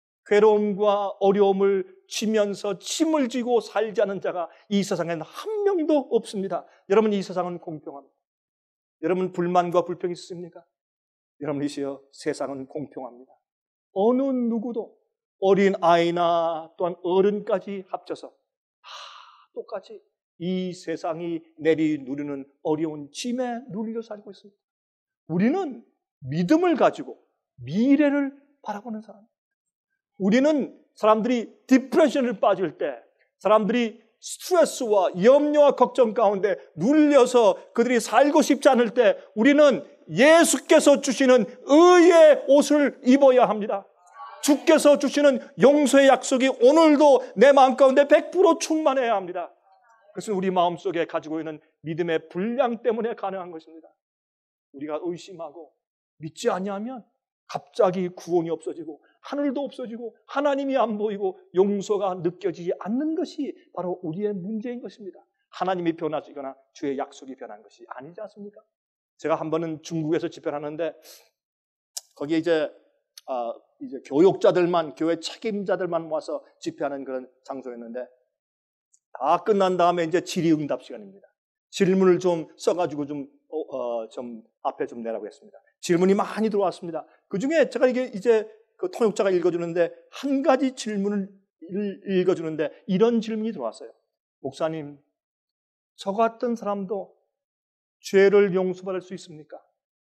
괴로움과 어려움을 치면서 침을 쥐고 살지 않은 자가 이 세상에는 한 명도 없습니다. 여러분, 이 세상은 공평합니다. 여러분, 불만과 불평이 있습니까? 여러분이시여, 세상은 공평합니다. 어느 누구도 어린 아이나 또한 어른까지 합쳐서 다 똑같이 이 세상이 내리 누리는 어려운 짐에 눌려 살고 있습니다. 우리는 믿음을 가지고 미래를 바라보는 사람입니다. 우리는 사람들이 디프레션을 빠질 때, 사람들이 스트레스와 염려와 걱정 가운데 눌려서 그들이 살고 싶지 않을 때 우리는 예수께서 주시는 의의 옷을 입어야 합니다. 주께서 주시는 용서의 약속이 오늘도 내 마음 가운데 백 퍼센트 충만해야 합니다. 그것은 우리 마음속에 가지고 있는 믿음의 분량 때문에 가능한 것입니다. 우리가 의심하고 믿지 아니하면 갑자기 구원이 없어지고 하늘도 없어지고 하나님이 안 보이고 용서가 느껴지지 않는 것이 바로 우리의 문제인 것입니다. 하나님이 변하시거나 주의 약속이 변한 것이 아니지 않습니까? 제가 한 번은 중국에서 집회를 하는데 거기에 이제 아, 이제 교육자들만, 교회 책임자들만 모아서 집회하는 그런 장소였는데 다 끝난 다음에 이제 질의응답 시간입니다. 질문을 좀 써가지고 좀, 어, 어, 좀 앞에 좀 내라고 했습니다. 질문이 많이 들어왔습니다. 그 중에 제가 이게 이제 그 통역자가 읽어주는데 한 가지 질문을 읽어주는데 이런 질문이 들어왔어요. 목사님, 저 같은 사람도 죄를 용서받을 수 있습니까?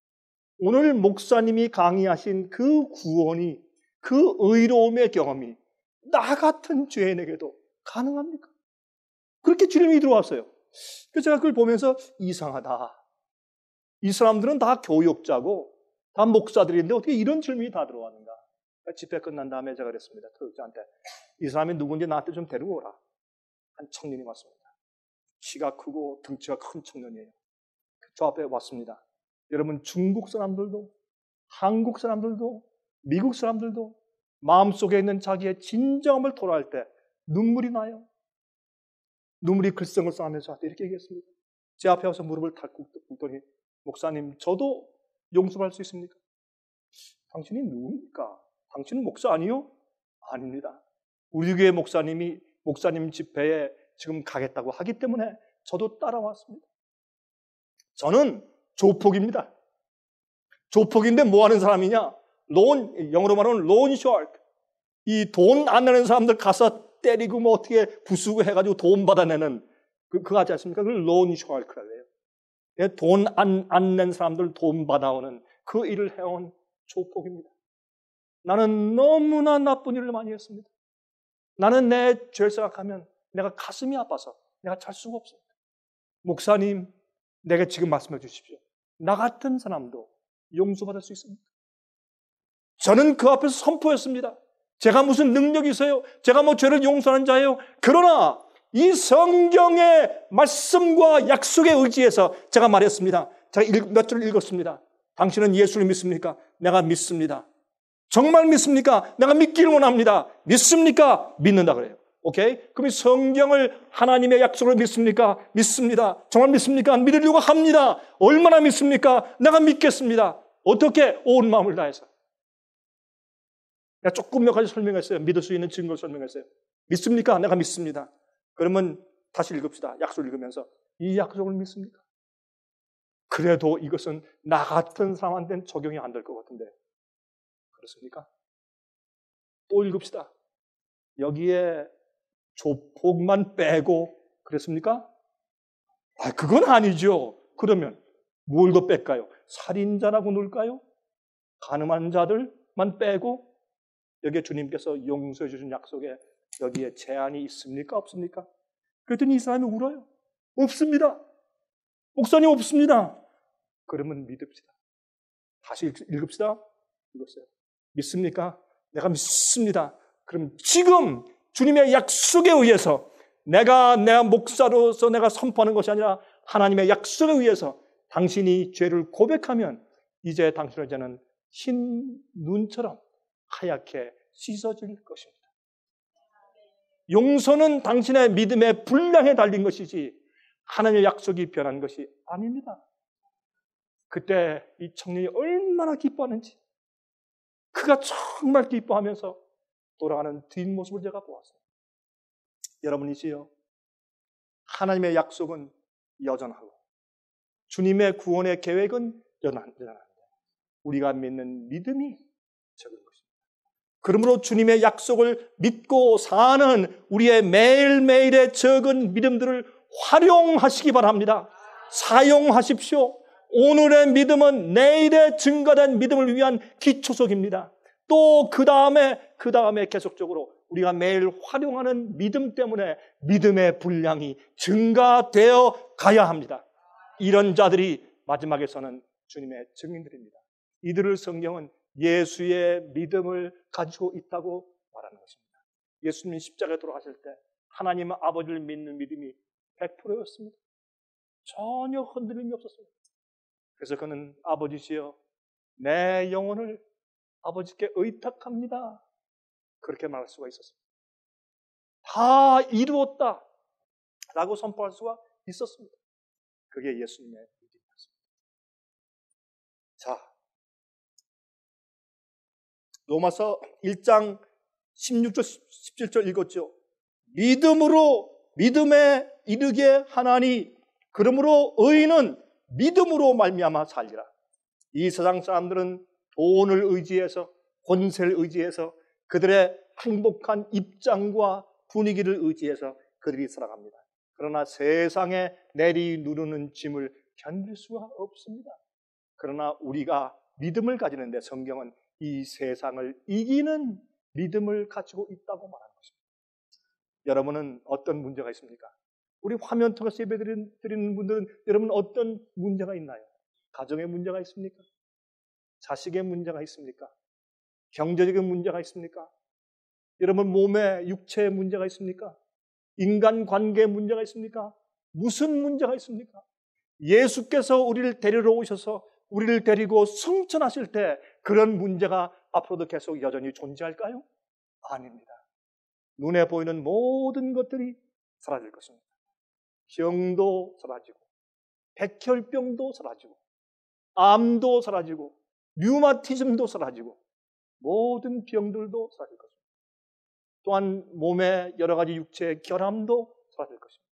오늘 목사님이 강의하신 그 구원이, 그 의로움의 경험이 나 같은 죄인에게도 가능합니까? 그렇게 질문이 들어왔어요. 그래서 제가 그걸 보면서 이상하다. 이 사람들은 다 교육자고 다 목사들인데 어떻게 이런 질문이 다 들어왔는가? 집회 끝난 다음에 제가 그랬습니다. 교육자한테 이 사람이 누군지 나한테 좀 데리고 오라. 한 청년이 왔습니다. 키가 크고 등치가 큰 청년이에요. 저 앞에 왔습니다. 여러분, 중국 사람들도 한국 사람들도 미국 사람들도 마음속에 있는 자기의 진정함을 토로할 때 눈물이 나요. 눈물이 글썽글썽하면서 이렇게 얘기했습니다. 제 앞에 와서 무릎을 탁 꿇더니 목사님, 저도 용서할 수 있습니까? 당신이 누굽니까? 당신은 목사 아니요? 아닙니다. 우리 교회 목사님이 목사님 집회에 지금 가겠다고 하기 때문에 저도 따라왔습니다. 저는 조폭입니다. 조폭인데 뭐 하는 사람이냐? 론, 영어로 말하면 론 샤크. 이 돈 안 내는 사람들 가서 때리고 뭐 어떻게 부수고 해가지고 돈 받아내는 그, 그거 하지 않습니까? 그걸 론 샤크라고 해요. 돈 안, 안 낸 사람들 돈 받아오는 그 일을 해온 조폭입니다. 나는 너무나 나쁜 일을 많이 했습니다. 나는 내 죄를 생각하면 내가 가슴이 아파서 내가 잘 수가 없습니다. 목사님, 내게 지금 말씀해 주십시오. 나 같은 사람도 용서받을 수 있습니다. 저는 그 앞에서 선포했습니다. 제가 무슨 능력이 있어요? 제가 뭐 죄를 용서하는 자예요? 그러나 이 성경의 말씀과 약속에 의지해서 제가 말했습니다. 제가 몇 줄 읽었습니다. 당신은 예수를 믿습니까? 내가 믿습니다. 정말 믿습니까? 내가 믿기를 원합니다. 믿습니까? 믿는다 그래요. 오케이? 그럼 이 성경을 하나님의 약속을 믿습니까? 믿습니다. 정말 믿습니까? 믿으려고 합니다. 얼마나 믿습니까? 내가 믿겠습니다. 어떻게? 온 마음을 다해서. 내가 조금 몇 가지 설명했어요. 믿을 수 있는 증거를 설명했어요. 믿습니까? 내가 믿습니다. 그러면 다시 읽읍시다. 약속을 읽으면서 이 약속을 믿습니까? 그래도 이것은 나 같은 사람한테는 적용이 안 될 것 같은데 그렇습니까? 또 읽읍시다. 여기에 조폭만 빼고 그랬습니까? 아, 그건 아니죠. 그러면 뭘 더 뺄까요? 살인자라고 놓을까요? 가늠한 자들만 빼고 여기에 주님께서 용서해 주신 약속에 여기에 제한이 있습니까? 없습니까? 그랬더니 이 사람이 울어요. 없습니다. 목사님 없습니다. 그러면 믿읍시다. 다시 읽읍시다. 읽었어요. 믿습니까? 내가 믿습니다. 그럼 지금 주님의 약속에 의해서 내가 내가 목사로서 내가 선포하는 것이 아니라 하나님의 약속에 의해서 당신이 죄를 고백하면 이제 당신의 죄는 흰 눈처럼 하얗게 씻어질 것입니다. 용서는 당신의 믿음의 분량에 달린 것이지 하나님의 약속이 변한 것이 아닙니다. 그때 이 청년이 얼마나 기뻐하는지 그가 정말 기뻐하면서 돌아가는 뒷모습을 제가 보았어요. 여러분이지요. 하나님의 약속은 여전하고 주님의 구원의 계획은 여전합니다. 우리가 믿는 믿음이 적은 것입니다. 그러므로 주님의 약속을 믿고 사는 우리의 매일매일의 적은 믿음들을 활용하시기 바랍니다. 사용하십시오. 오늘의 믿음은 내일의 증거된 믿음을 위한 기초석입니다. 또 그 다음에 그 다음에 계속적으로 우리가 매일 활용하는 믿음 때문에 믿음의 분량이 증가되어 가야 합니다. 이런 자들이 마지막에서는 주님의 증인들입니다. 이들을 성경은 예수의 믿음을 가지고 있다고 말하는 것입니다. 예수님이 십자가에 돌아가실 때 하나님 아버지를 믿는 믿음이 백 퍼센트였습니다. 전혀 흔들림이 없었습니다. 그래서 그는 아버지시여 내 영혼을 아버지께 의탁합니다. 그렇게 말할 수가 있었습니다. 다 이루었다 라고 선포할 수가 있었습니다. 그게 예수님의 믿음이었습니다. 자, 로마서 일 장 십육 절 십칠 절 읽었죠. 믿음으로 믿음에 이르게 하나니 그러므로 의인은 믿음으로 말미암아 살리라. 이 세상 사람들은 돈을 의지해서 권세를 의지해서 그들의 행복한 입장과 분위기를 의지해서 그들이 살아갑니다. 그러나 세상에 내리 누르는 짐을 견딜 수가 없습니다. 그러나 우리가 믿음을 가지는데 성경은 이 세상을 이기는 믿음을 가지고 있다고 말하는 것입니다. 여러분은 어떤 문제가 있습니까? 우리 화면 통해서 예배 드리는 분들은 여러분 어떤 문제가 있나요? 가정의 문제가 있습니까? 자식의 문제가 있습니까? 경제적인 문제가 있습니까? 여러분 몸의 육체의 문제가 있습니까? 인간관계의 문제가 있습니까? 무슨 문제가 있습니까? 예수께서 우리를 데리러 오셔서 우리를 데리고 승천하실 때 그런 문제가 앞으로도 계속 여전히 존재할까요? 아닙니다. 눈에 보이는 모든 것들이 사라질 것입니다. 병도 사라지고 백혈병도 사라지고 암도 사라지고 류마티즘도 사라지고 모든 병들도 사라질 것입니다. 또한 몸의 여러 가지 육체의 결함도 사라질 것입니다.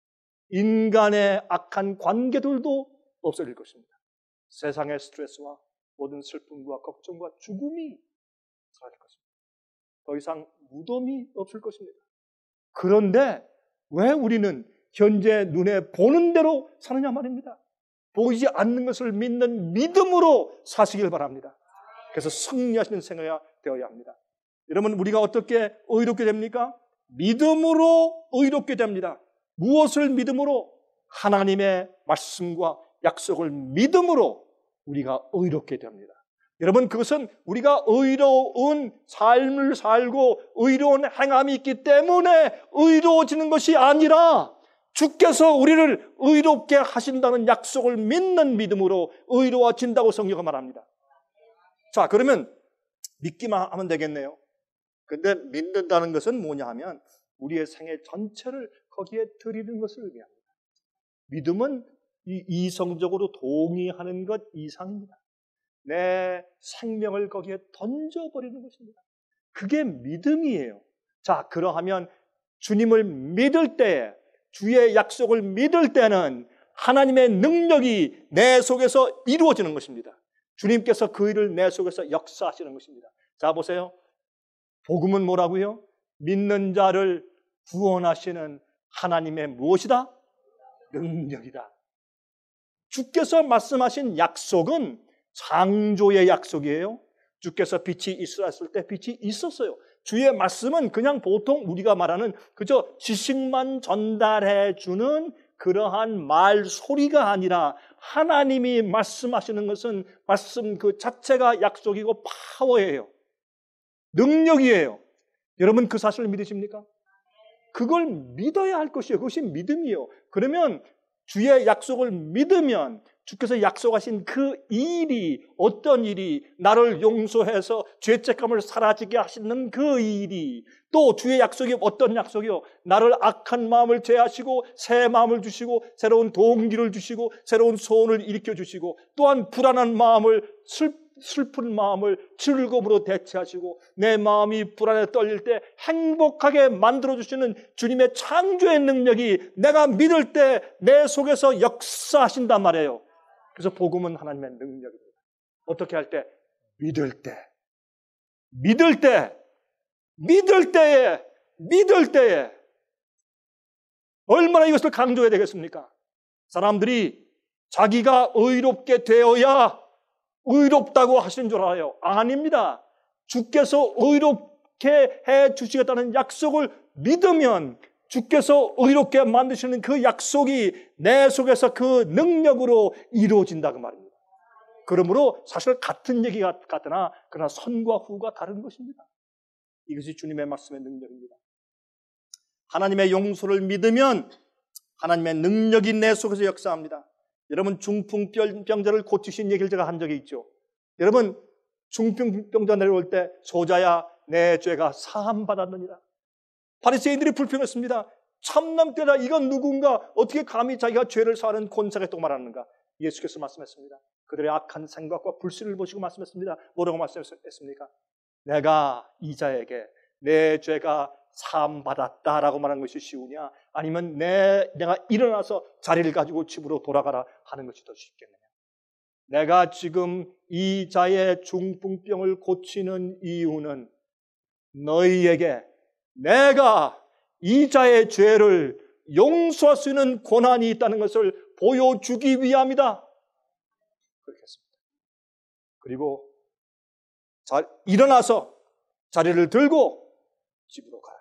인간의 악한 관계들도 없어질 것입니다. 세상의 스트레스와 모든 슬픔과 걱정과 죽음이 사라질 것입니다. 더 이상 무덤이 없을 것입니다. 그런데 왜 우리는 현재 눈에 보는 대로 사느냐 말입니다. 보이지 않는 것을 믿는 믿음으로 사시길 바랍니다. 그래서 승리하시는 생애가 되어야 합니다. 여러분 우리가 어떻게 의롭게 됩니까? 믿음으로 의롭게 됩니다. 무엇을 믿음으로? 하나님의 말씀과 약속을 믿음으로 우리가 의롭게 됩니다. 여러분 그것은 우리가 의로운 삶을 살고 의로운 행함이 있기 때문에 의로워지는 것이 아니라 주께서 우리를 의롭게 하신다는 약속을 믿는 믿음으로 의로워진다고 성경은 말합니다. 자, 그러면 믿기만 하면 되겠네요. 근데 믿는다는 것은 뭐냐 하면 우리의 생애 전체를 거기에 드리는 것을 의미합니다. 믿음은 이 이성적으로 동의하는 것 이상입니다. 내 생명을 거기에 던져버리는 것입니다. 그게 믿음이에요. 자, 그러하면 주님을 믿을 때에 주의 약속을 믿을 때는 하나님의 능력이 내 속에서 이루어지는 것입니다. 주님께서 그 일을 내 속에서 역사하시는 것입니다. 자, 보세요. 복음은 뭐라고요? 믿는 자를 구원하시는 하나님의 무엇이다? 능력이다. 주께서 말씀하신 약속은 창조의 약속이에요. 주께서 빛이 있으라 했을 때 빛이 있었어요. 주의 말씀은 그냥 보통 우리가 말하는 그저 지식만 전달해 주는 그러한 말 소리가 아니라 하나님이 말씀하시는 것은 말씀 그 자체가 약속이고 파워예요. 능력이에요. 여러분 그 사실을 믿으십니까? 그걸 믿어야 할 것이에요. 그것이 믿음이에요. 그러면 주의 약속을 믿으면 주께서 약속하신 그 일이 어떤 일이 나를 용서해서 죄책감을 사라지게 하시는 그 일이 또 주의 약속이 어떤 약속이요? 나를 악한 마음을 제하시고 새 마음을 주시고 새로운 동기를 주시고 새로운 소원을 일으켜 주시고 또한 불안한 마음을 슬 슬픈 마음을 즐거움으로 대체하시고 내 마음이 불안해 떨릴 때 행복하게 만들어주시는 주님의 창조의 능력이 내가 믿을 때 내 속에서 역사하신단 말이에요. 그래서 복음은 하나님의 능력입니다. 어떻게 할 때? 믿을 때. 믿을 때. 믿을 때에. 믿을 때에. 얼마나 이것을 강조해야 되겠습니까? 사람들이 자기가 의롭게 되어야 의롭다고 하신 줄 알아요. 아닙니다. 주께서 의롭게 해 주시겠다는 약속을 믿으면 주께서 의롭게 만드시는 그 약속이 내 속에서 그 능력으로 이루어진다 그 말입니다. 그러므로 사실 같은 얘기 같으나 그러나 선과 후가 다른 것입니다. 이것이 주님의 말씀의 능력입니다. 하나님의 용서를 믿으면 하나님의 능력이 내 속에서 역사합니다. 여러분 중풍병자를 고치신 얘기를 제가 한 적이 있죠. 여러분 중풍병자 내려올 때 소자야 내 죄가 사함받았느니라. 바리새인들이 불평했습니다. 참남되다 이건 누군가 어떻게 감히 자기가 죄를 사하는 권세가 또 말하는가. 예수께서 말씀했습니다. 그들의 악한 생각과 불신을 보시고 말씀했습니다. 뭐라고 말씀했습니까? 내가 이 자에게 내 죄가 사함받았다라고 말하는 것이 쉬우냐 아니면 내, 내가 일어나서 자리를 가지고 집으로 돌아가라 하는 것이 더 쉽겠느냐. 내가 지금 이 자의 중풍병을 고치는 이유는 너희에게 내가 이 자의 죄를 용서할 수 있는 권한이 있다는 것을 보여주기 위함이다. 그렇게 했습니다. 그리고 자, 일어나서 자리를 들고 집으로 가라.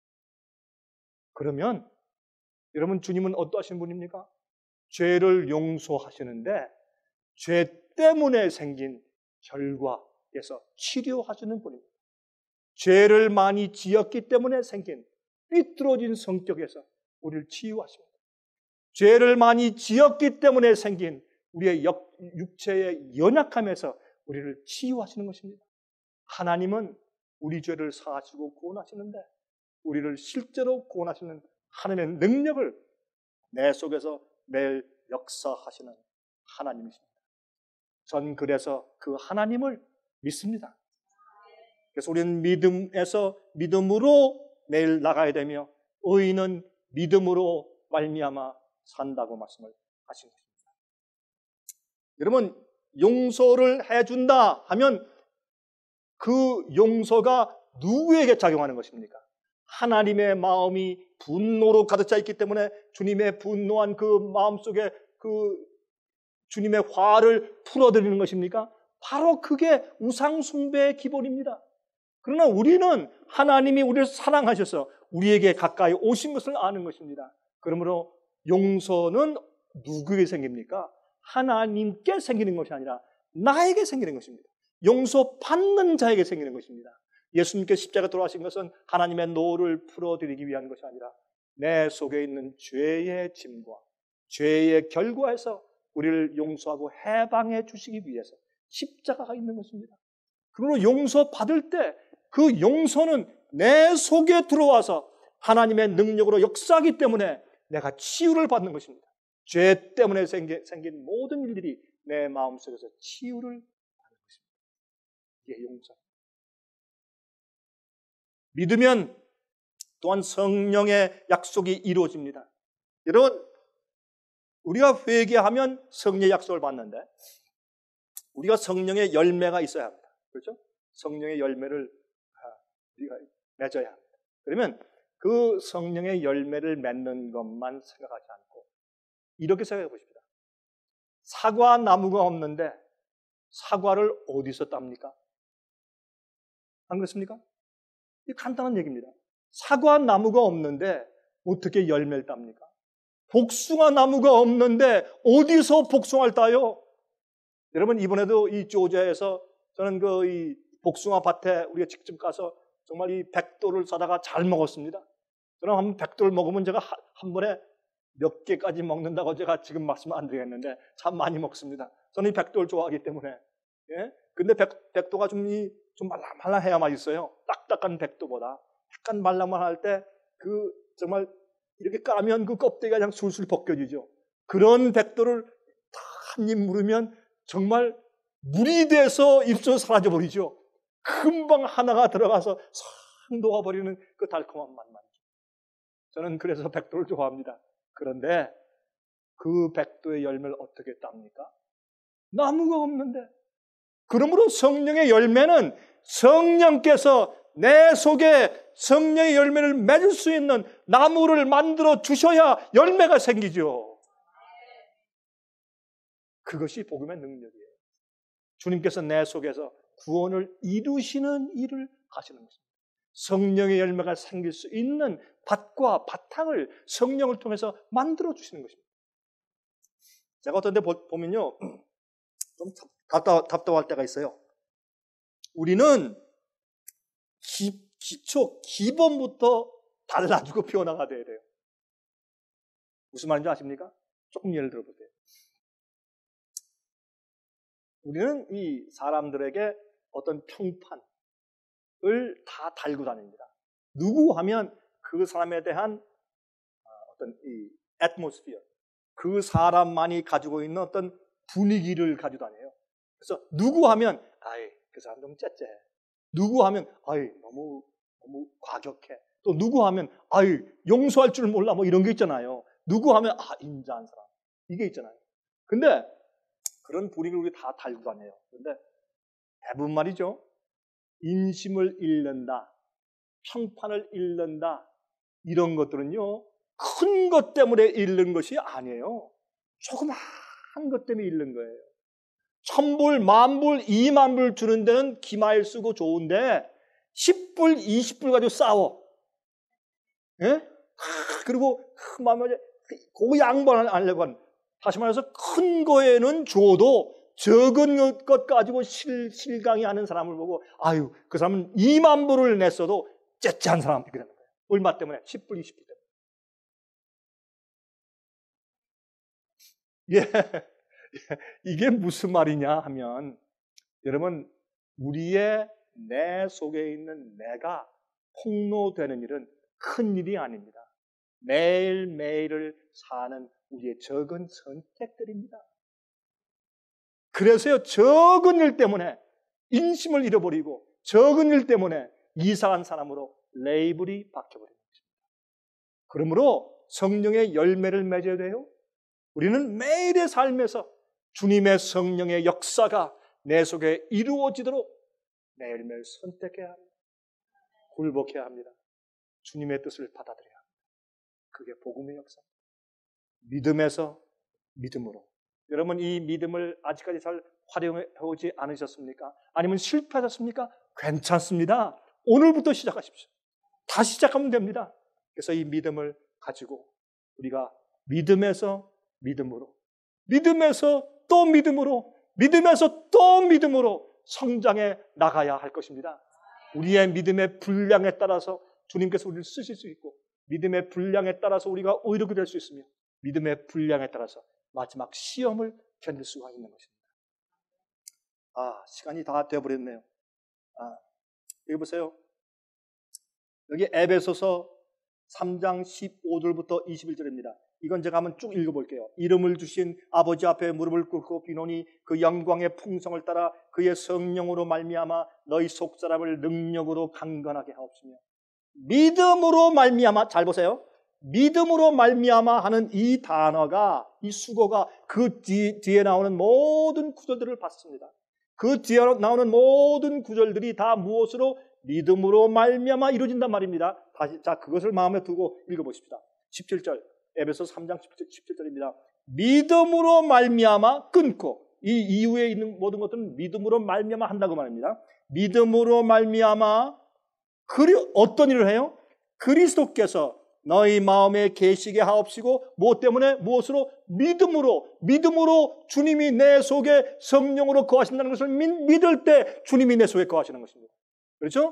그러면 여러분 주님은 어떠하신 분입니까? 죄를 용서하시는데 죄 때문에 생긴 결과에서 치료하시는 분입니다. 죄를 많이 지었기 때문에 생긴 삐뚤어진 성격에서 우리를 치유하십니다. 죄를 많이 지었기 때문에 생긴 우리의 역, 육체의 연약함에서 우리를 치유하시는 것입니다. 하나님은 우리 죄를 사하시고 구원하시는데 우리를 실제로 구원하시는 하나님의 능력을 내 속에서 매일 역사하시는 하나님이십니다. 전 그래서 그 하나님을 믿습니다. 그래서 우리는 믿음에서 믿음으로 매일 나가야 되며 의인은 믿음으로 말미암아 산다고 말씀을 하신 것입니다. 여러분 용서를 해준다 하면 그 용서가 누구에게 작용하는 것입니까? 하나님의 마음이 분노로 가득 차 있기 때문에 주님의 분노한 그 마음속에 그 주님의 화를 풀어드리는 것입니까? 바로 그게 우상 숭배의 기본입니다. 그러나 우리는 하나님이 우리를 사랑하셔서 우리에게 가까이 오신 것을 아는 것입니다. 그러므로 용서는 누구에게 생깁니까? 하나님께 생기는 것이 아니라 나에게 생기는 것입니다. 용서받는 자에게 생기는 것입니다. 예수님께 십자가 돌아가신 것은 하나님의 노를 풀어드리기 위한 것이 아니라 내 속에 있는 죄의 짐과 죄의 결과에서 우리를 용서하고 해방해 주시기 위해서 십자가가 있는 것입니다. 그러므로 용서받을 때 그 용서는 내 속에 들어와서 하나님의 능력으로 역사하기 때문에 내가 치유를 받는 것입니다. 죄 때문에 생긴, 생긴 모든 일들이 내 마음속에서 치유를 받는 것입니다. 이게 용서. 믿으면 또한 성령의 약속이 이루어집니다. 여러분 우리가 회개하면 성령의 약속을 받는데 우리가 성령의 열매가 있어야 합니다. 그렇죠? 성령의 열매를 우리가 맺어야 합니다. 그러면 그 성령의 열매를 맺는 것만 생각하지 않고 이렇게 생각해 보십시다. 사과 나무가 없는데 사과를 어디서 땁니까? 안 그렇습니까? 이 간단한 얘기입니다. 사과 나무가 없는데 어떻게 열매를 땁니까? 복숭아 나무가 없는데 어디서 복숭아를 따요? 여러분, 이번에도 이 조지아에서 저는 그 이 복숭아 밭에 우리가 직접 가서 정말 이 백도를 사다가 잘 먹었습니다. 저는 한 백도를 먹으면 제가 한 번에 몇 개까지 먹는다고 제가 지금 말씀 안 드리겠는데 참 많이 먹습니다. 저는 이 백도를 좋아하기 때문에. 예? 근데 백, 백도가 좀, 이, 좀 말랑말랑해야 맛있어요. 딱딱한 백도보다. 약간 말랑말랑할 때 그 정말 이렇게 까면 그 껍데기가 그냥 술술 벗겨지죠. 그런 백도를 다 한 입 물으면 정말 물이 돼서 입술에 사라져버리죠. 금방 하나가 들어가서 싹 녹아버리는 그 달콤한 맛 말이죠. 저는 그래서 백도를 좋아합니다. 그런데 그 백도의 열매를 어떻게 땁니까? 나무가 없는데. 그러므로 성령의 열매는 성령께서 내 속에 성령의 열매를 맺을 수 있는 나무를 만들어 주셔야 열매가 생기죠. 그것이 복음의 능력이에요. 주님께서 내 속에서 구원을 이루시는 일을 하시는 것입니다. 성령의 열매가 생길 수 있는 밭과 바탕을 성령을 통해서 만들어 주시는 것입니다. 제가 어떤 데 보면요, 좀 답답, 답답할 때가 있어요. 우리는 기, 기초, 기본부터 달라지고 변화가 돼야 돼요. 무슨 말인지 아십니까? 조금 예를 들어보세요. 우리는 이 사람들에게 어떤 평판을 다 달고 다닙니다. 누구 하면 그 사람에 대한 어떤 이 애트모스피어, 그 사람만이 가지고 있는 어떤 분위기를 가지고 다녀요. 그래서 누구 하면 아이 그 사람 좀 째째해. 누구 하면 아이 너무 너무 과격해. 또 누구 하면 아이 용서할 줄 몰라 뭐 이런 게 있잖아요. 누구 하면 아 인자한 사람 이게 있잖아요. 근데 그런 분위기를 우리 다 달고 다녀요. 그런데 대부분 말이죠. 인심을 잃는다, 평판을 잃는다 이런 것들은요 큰 것 때문에 잃는 것이 아니에요. 조그마한 것 때문에 잃는 거예요. 천불, 만불, 이만불 주는 데는 기마일 쓰고 좋은데 십불, 이십불 가지고 싸워. 예? 그리고 그 마음에 그 양보를 안 하려고 하는. 다시 말해서 큰 거에는 줘도 적은 것 가지고 실, 실강이하는 사람을 보고 아유 그 사람은 이만 불을 냈어도 째째한 사람 이렇게 되는 거예요. 얼마 때문에? 십불, 이십불 때문에. 예. 이게 무슨 말이냐 하면 여러분 우리의 내 속에 있는 내가 폭로되는 일은 큰 일이 아닙니다. 매일매일을 사는 우리의 적은 선택들입니다. 그래서요 적은 일 때문에 인심을 잃어버리고 적은 일 때문에 이상한 사람으로 레이블이 박혀버리는 것입니다. 그러므로 성령의 열매를 맺어야 돼요. 우리는 매일의 삶에서 주님의 성령의 역사가 내 속에 이루어지도록 매일매일 선택해야 합니다. 굴복해야 합니다. 주님의 뜻을 받아들여야 합니다. 그게 복음의 역사입니다. 믿음에서 믿음으로. 여러분 이 믿음을 아직까지 잘 활용해 오지 않으셨습니까? 아니면 실패하셨습니까? 괜찮습니다. 오늘부터 시작하십시오. 다시 시작하면 됩니다. 그래서 이 믿음을 가지고 우리가 믿음에서 믿음으로, 믿음에서 또 믿음으로, 믿음에서 또 믿음으로 성장해 나가야 할 것입니다. 우리의 믿음의 분량에 따라서 주님께서 우리를 쓰실 수 있고 믿음의 분량에 따라서 우리가 의롭게 될 수 있으며 믿음의 분량에 따라서 마지막 시험을 견딜 수가 있는 것입니다. 아, 시간이 다 되어버렸네요. 아, 여기 보세요. 여기 에베소서 삼 장 십오 절부터 이십일 절입니다. 이건 제가 한번 쭉 읽어볼게요. 이름을 주신 아버지 앞에 무릎을 꿇고 비노니 그 영광의 풍성을 따라 그의 성령으로 말미암아 너희 속사람을 능력으로 강건하게 하옵시며 믿음으로 말미암아 잘 보세요. 믿음으로 말미암아 하는 이 단어가, 이 수고가 그 뒤, 뒤에 나오는 모든 구절들을 봤습니다. 그 뒤에 나오는 모든 구절들이 다 무엇으로? 믿음으로 말미암아 이루어진단 말입니다. 다시, 자, 그것을 마음에 두고 읽어보십시다. 십칠 절, 에베소 삼 장 십칠 절입니다. 믿음으로 말미암아 끊고, 이 이후에 있는 모든 것들은 믿음으로 말미암아 한다고 말합니다. 믿음으로 말미암아 그리 어떤 일을 해요? 그리스도께서 너희 마음에 계시게 하옵시고, 무엇 때문에? 무엇으로? 믿음으로. 믿음으로 주님이 내 속에 성령으로 거하신다는 것을 믿을 때 주님이 내 속에 거하시는 것입니다. 그렇죠?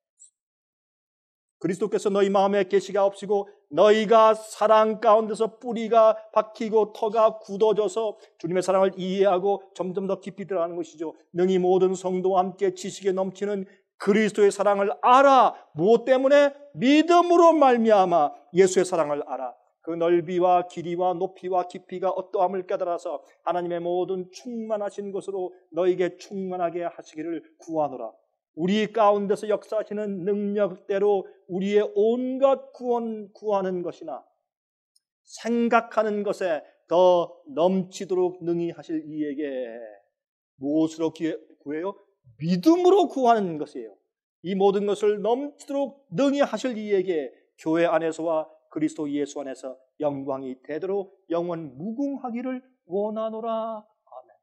그리스도께서 너희 마음에 계시게 하옵시고, 너희가 사랑 가운데서 뿌리가 박히고 터가 굳어져서 주님의 사랑을 이해하고 점점 더 깊이 들어가는 것이죠. 능히 모든 성도와 함께 지식에 넘치는 그리스도의 사랑을 알아. 무엇 때문에? 믿음으로 말미암아 예수의 사랑을 알아. 그 넓이와 길이와 높이와 깊이가 어떠함을 깨달아서 하나님의 모든 충만하신 것으로 너에게 충만하게 하시기를 구하노라. 우리 가운데서 역사하시는 능력대로 우리의 온갖 구원 구하는 것이나 생각하는 것에 더 넘치도록 능히 하실 이에게 무엇으로 구해요? 믿음으로 구하는 것이에요. 이 모든 것을 넘치도록 능히 하실 이에게 교회 안에서와 그리스도 예수 안에서 영광이 되도록 영원 무궁하기를 원하노라. 아멘.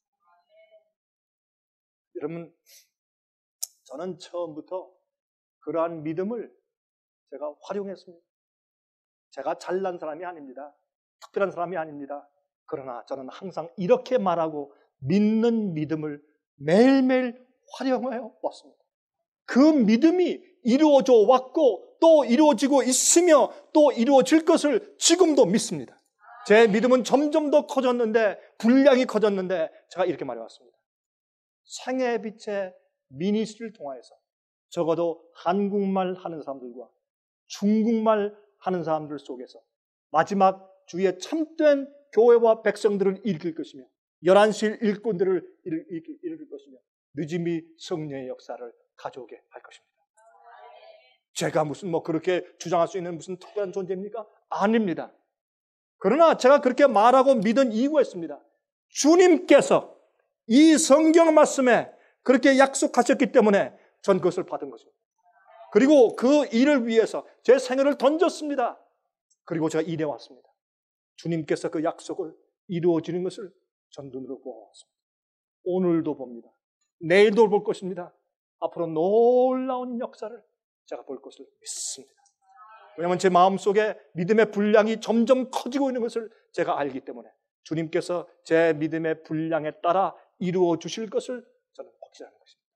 여러분, 저는 처음부터 그러한 믿음을 제가 활용했습니다. 제가 잘난 사람이 아닙니다. 특별한 사람이 아닙니다. 그러나 저는 항상 이렇게 말하고 믿는 믿음을 매일매일 활용해 왔습니다. 그 믿음이 이루어져 왔고 또 이루어지고 있으며 또 이루어질 것을 지금도 믿습니다. 제 믿음은 점점 더 커졌는데, 분량이 커졌는데, 제가 이렇게 말해왔습니다. 생애 빛의 미니스트리를 통하여서 적어도 한국말 하는 사람들과 중국말 하는 사람들 속에서 마지막 주의 참된 교회와 백성들을 일으킬 것이며, 열한 시 일꾼들을 일으킬 것이며, 늦음이 성령의 역사를 가져오게 할 것입니다. 제가 무슨 뭐 그렇게 주장할 수 있는 무슨 특별한 존재입니까? 아닙니다. 그러나 제가 그렇게 말하고 믿은 이유가 있습니다. 주님께서 이 성경 말씀에 그렇게 약속하셨기 때문에 전 그것을 받은 것입니다. 그리고 그 일을 위해서 제 생애를 던졌습니다. 그리고 제가 일해왔습니다. 주님께서 그 약속을 이루어지는 것을 전 눈으로 보아왔습니다. 오늘도 봅니다. 내일도 볼 것입니다. 앞으로 놀라운 역사를 제가 볼 것을 믿습니다. 왜냐하면 제 마음속에 믿음의 분량이 점점 커지고 있는 것을 제가 알기 때문에 주님께서 제 믿음의 분량에 따라 이루어 주실 것을 저는 확신하는 것입니다.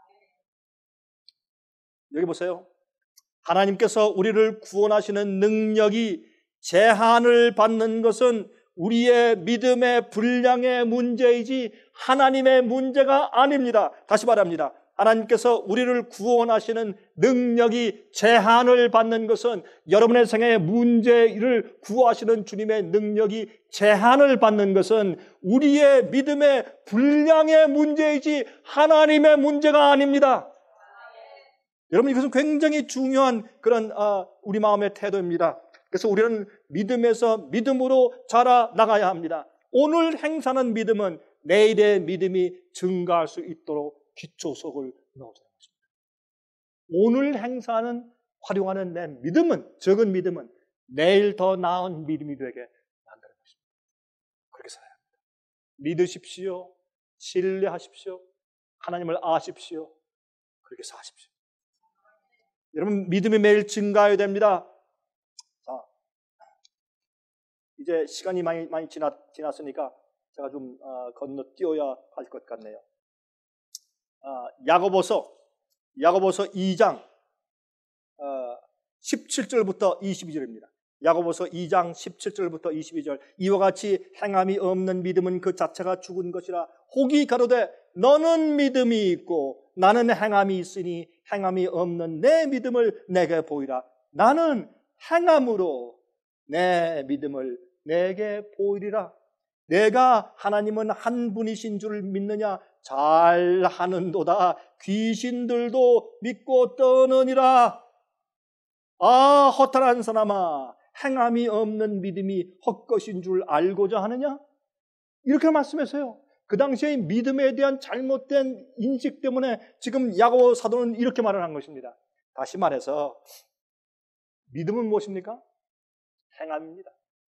여기 보세요. 하나님께서 우리를 구원하시는 능력이 제한을 받는 것은 우리의 믿음의 분량의 문제이지 하나님의 문제가 아닙니다. 다시 말합니다. 하나님께서 우리를 구원하시는 능력이 제한을 받는 것은 여러분의 생애의 문제를 구하시는 주님의 능력이 제한을 받는 것은 우리의 믿음의 분량의 문제이지 하나님의 문제가 아닙니다. 여러분, 이것은 굉장히 중요한 그런 아, 우리 마음의 태도입니다. 그래서 우리는 믿음에서 믿음으로 자라나가야 합니다. 오늘 행사하는 믿음은 내일의 믿음이 증가할 수 있도록 기초석을 넣어주는 것입니다. 오늘 행사하는, 활용하는 내 믿음은, 적은 믿음은 내일 더 나은 믿음이 되게 만드는 것입니다. 그렇게 살아야 합니다. 믿으십시오. 신뢰하십시오. 하나님을 아십시오. 그렇게 사십시오. 여러분, 믿음이 매일 증가해야 됩니다. 자, 이제 시간이 많이, 많이 지났, 지났으니까 제가 좀 어, 건너뛰어야 할 것 같네요. 어, 야고보서 야고보서 이 장 어, 십칠 절부터 이십이 절입니다. 야고보서 이 장 십칠 절부터 이십이 절. 이와 같이 행함이 없는 믿음은 그 자체가 죽은 것이라. 혹이 가로되 너는 믿음이 있고 나는 행함이 있으니 행함이 없는 내 믿음을 내게 보이라. 나는 행함으로 내 믿음을 내게 보이리라. 내가 하나님은 한 분이신 줄 믿느냐? 잘하는도다. 귀신들도 믿고 떠느니라. 아, 허탈한 사람아, 행함이 없는 믿음이 헛것인 줄 알고자 하느냐? 이렇게 말씀했어요. 그 당시에 믿음에 대한 잘못된 인식 때문에 지금 야고보 사도는 이렇게 말을 한 것입니다. 다시 말해서 믿음은 무엇입니까? 행함입니다.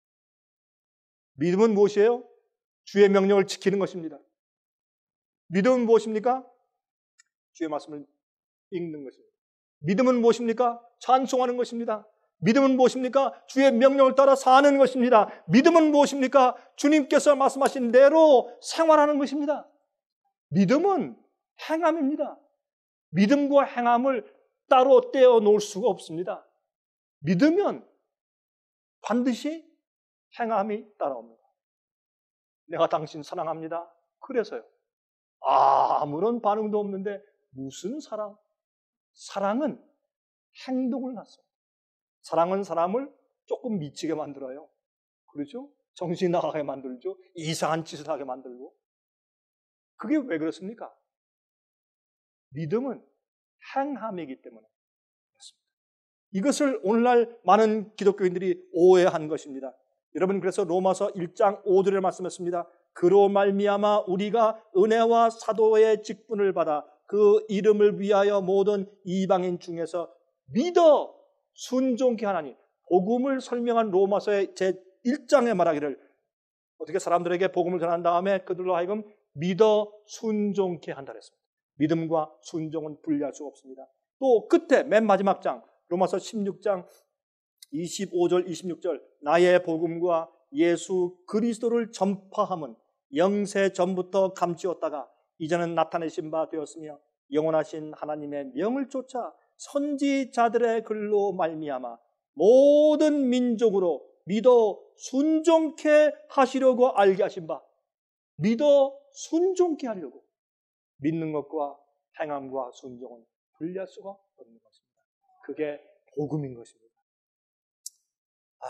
믿음은 무엇이에요? 주의 명령을 지키는 것입니다. 믿음은 무엇입니까? 주의 말씀을 읽는 것입니다. 믿음은 무엇입니까? 찬송하는 것입니다. 믿음은 무엇입니까? 주의 명령을 따라 사는 것입니다. 믿음은 무엇입니까? 주님께서 말씀하신 대로 생활하는 것입니다. 믿음은 행함입니다. 믿음과 행함을 따로 떼어 놓을 수가 없습니다. 믿으면 반드시 행함이 따라옵니다. 내가 당신 사랑합니다. 그래서요. 아무런 반응도 없는데 무슨 사랑? 사랑은 행동을 낳습니다. 사랑은 사람을 조금 미치게 만들어요. 그렇죠? 정신 나가게 만들죠. 이상한 짓을 하게 만들고. 그게 왜 그렇습니까? 믿음은 행함이기 때문에 그렇습니다. 이것을 오늘날 많은 기독교인들이 오해한 것입니다. 여러분, 그래서 로마서 일 장 오 절에 말씀했습니다. 그로 말미암아 우리가 은혜와 사도의 직분을 받아 그 이름을 위하여 모든 이방인 중에서 믿어 순종케 하나니. 복음을 설명한 로마서의 제일 장에 말하기를 어떻게 사람들에게 복음을 전한 다음에 그들로 하여금 믿어 순종케 한다 그랬습니다. 믿음과 순종은 분리할 수가 없습니다. 또 끝에 맨 마지막 장 로마서 십육 장 이십오 절 이십육 절 나의 복음과 예수 그리스도를 전파함은 영세 전부터 감추었다가 이제는 나타내신 바 되었으며 영원하신 하나님의 명을 쫓아 선지자들의 글로 말미암아 모든 민족으로 믿어 순종케 하시려고 알게 하신 바. 믿어 순종케 하려고. 믿는 것과 행함과 순종은 분리할 수가 없는 것입니다. 그게 복음인 것입니다. 아.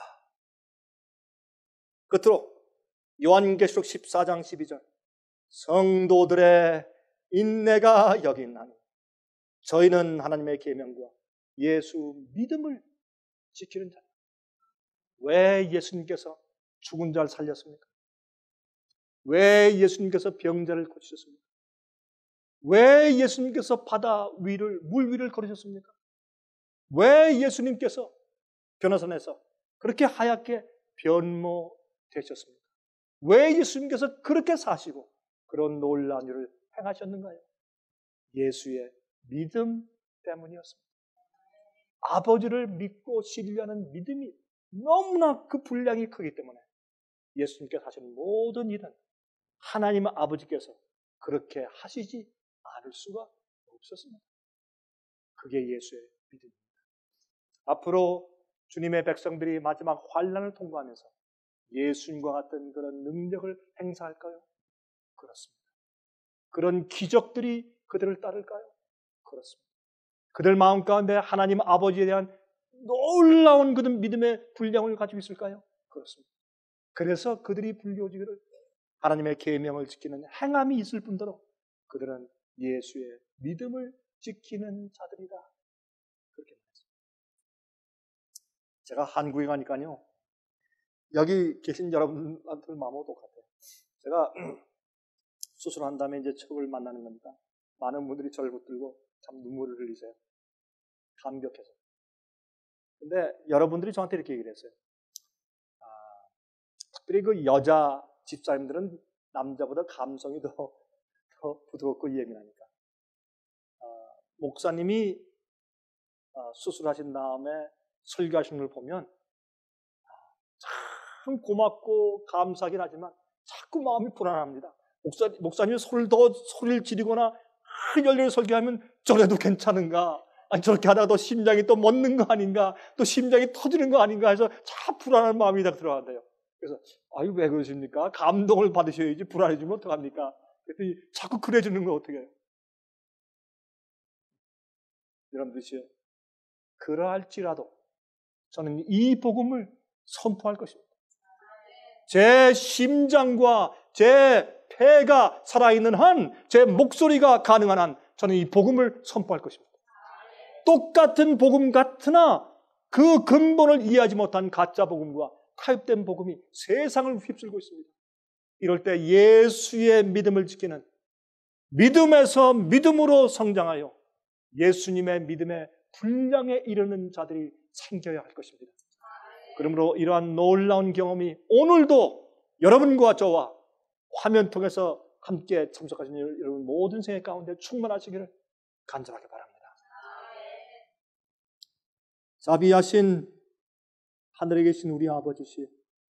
끝으로 요한계시록 십사 장 십이 절 성도들의 인내가 여기 있나니 저희는 하나님의 계명과 예수 믿음을 지키는 자. 왜 예수님께서 죽은 자를 살렸습니까? 왜 예수님께서 병자를 고치셨습니까? 왜 예수님께서 바다 위를 물 위를 걸으셨습니까? 왜 예수님께서 변호선에서 그렇게 하얗게 변모되셨습니까? 왜 예수님께서 그렇게 사시고 그런 놀라운 일을 행하셨는가요? 예수의 믿음 때문이었습니다. 아버지를 믿고 신뢰하는 믿음이 너무나 그 분량이 크기 때문에 예수님께서 하시는 모든 일은 하나님 아버지께서 그렇게 하시지 않을 수가 없었습니다. 그게 예수의 믿음입니다. 앞으로 주님의 백성들이 마지막 환난을 통과하면서 예수님과 같은 그런 능력을 행사할까요? 그렇습니다. 그런 기적들이 그들을 따를까요? 그렇습니다. 그들 마음 가운데 하나님 아버지에 대한 놀라운 그 믿음의 분량을 가지고 있을까요? 그렇습니다. 그래서 그들이 불리워지기를 하나님의 계명을 지키는 행함이 있을 뿐더러 그들은 예수의 믿음을 지키는 자들이다. 그렇게 말했습니다. 제가 한국에 가니까요. 여기 계신 여러분들 마음하고 똑같아요. 제가 수술한 다음에 이제 척을 만나는 겁니다. 많은 분들이 저를 붙들고 참 눈물을 흘리세요. 감격해서. 근데 여러분들이 저한테 이렇게 얘기를 했어요. 아, 특별히 그 여자 집사님들은 남자보다 감성이 더, 더 부드럽고 예민하니까. 아, 목사님이 아, 수술하신 다음에 설교하시는 걸 보면 참 고맙고 감사하긴 하지만 자꾸 마음이 불안합니다. 목사, 목사님이 소리를 더 소리를 지르거나 열렬히 설교하면 저래도 괜찮은가? 아니 저렇게 하다가 또 심장이 또 멎는 거 아닌가? 또 심장이 터지는 거 아닌가 해서 참 불안한 마음이 다 들어간대요. 그래서 아유 왜 그러십니까? 감동을 받으셔야지 불안해지면 어떡합니까? 그랬더니 자꾸 그래주는 거 어떻게 해요? 여러분들이요. 그러할지라도 저는 이 복음을 선포할 것입니다. 제 심장과 제 폐가 살아있는 한, 제 목소리가 가능한 한 저는 이 복음을 선포할 것입니다. 똑같은 복음 같으나 그 근본을 이해하지 못한 가짜 복음과 타협된 복음이 세상을 휩쓸고 있습니다. 이럴 때 예수의 믿음을 지키는, 믿음에서 믿음으로 성장하여 예수님의 믿음의 분량에 이르는 자들이 생겨야 할 것입니다. 그러므로 이러한 놀라운 경험이 오늘도 여러분과 저와 화면 통해서 함께 참석하신 여러분 모든 생애 가운데 충만하시기를 간절하게 바랍니다. 자비하신 하늘에 계신 우리 아버지시여,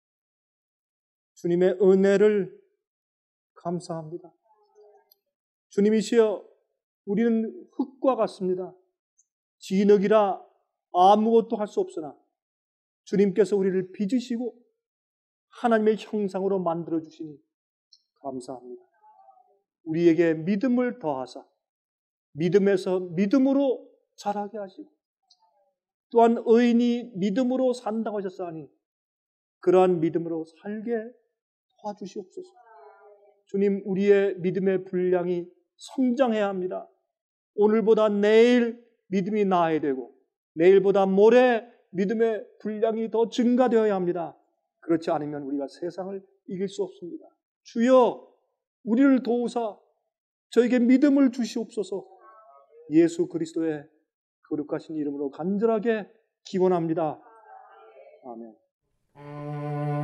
주님의 은혜를 감사합니다. 주님이시여, 우리는 흙과 같습니다. 진흙이라 아무것도 할 수 없으나 주님께서 우리를 빚으시고 하나님의 형상으로 만들어주시니 감사합니다. 우리에게 믿음을 더하사 믿음에서 믿음으로 자라게 하시고, 또한 의인이 믿음으로 산다고 하셨사니 그러한 믿음으로 살게 도와주시옵소서. 주님, 우리의 믿음의 분량이 성장해야 합니다. 오늘보다 내일 믿음이 나아야 되고 내일보다 모레 믿음의 분량이 더 증가되어야 합니다. 그렇지 않으면 우리가 세상을 이길 수 없습니다. 주여, 우리를 도우사 저에게 믿음을 주시옵소서. 예수 그리스도의 거룩하신 이름으로 간절하게 기원합니다. 아멘.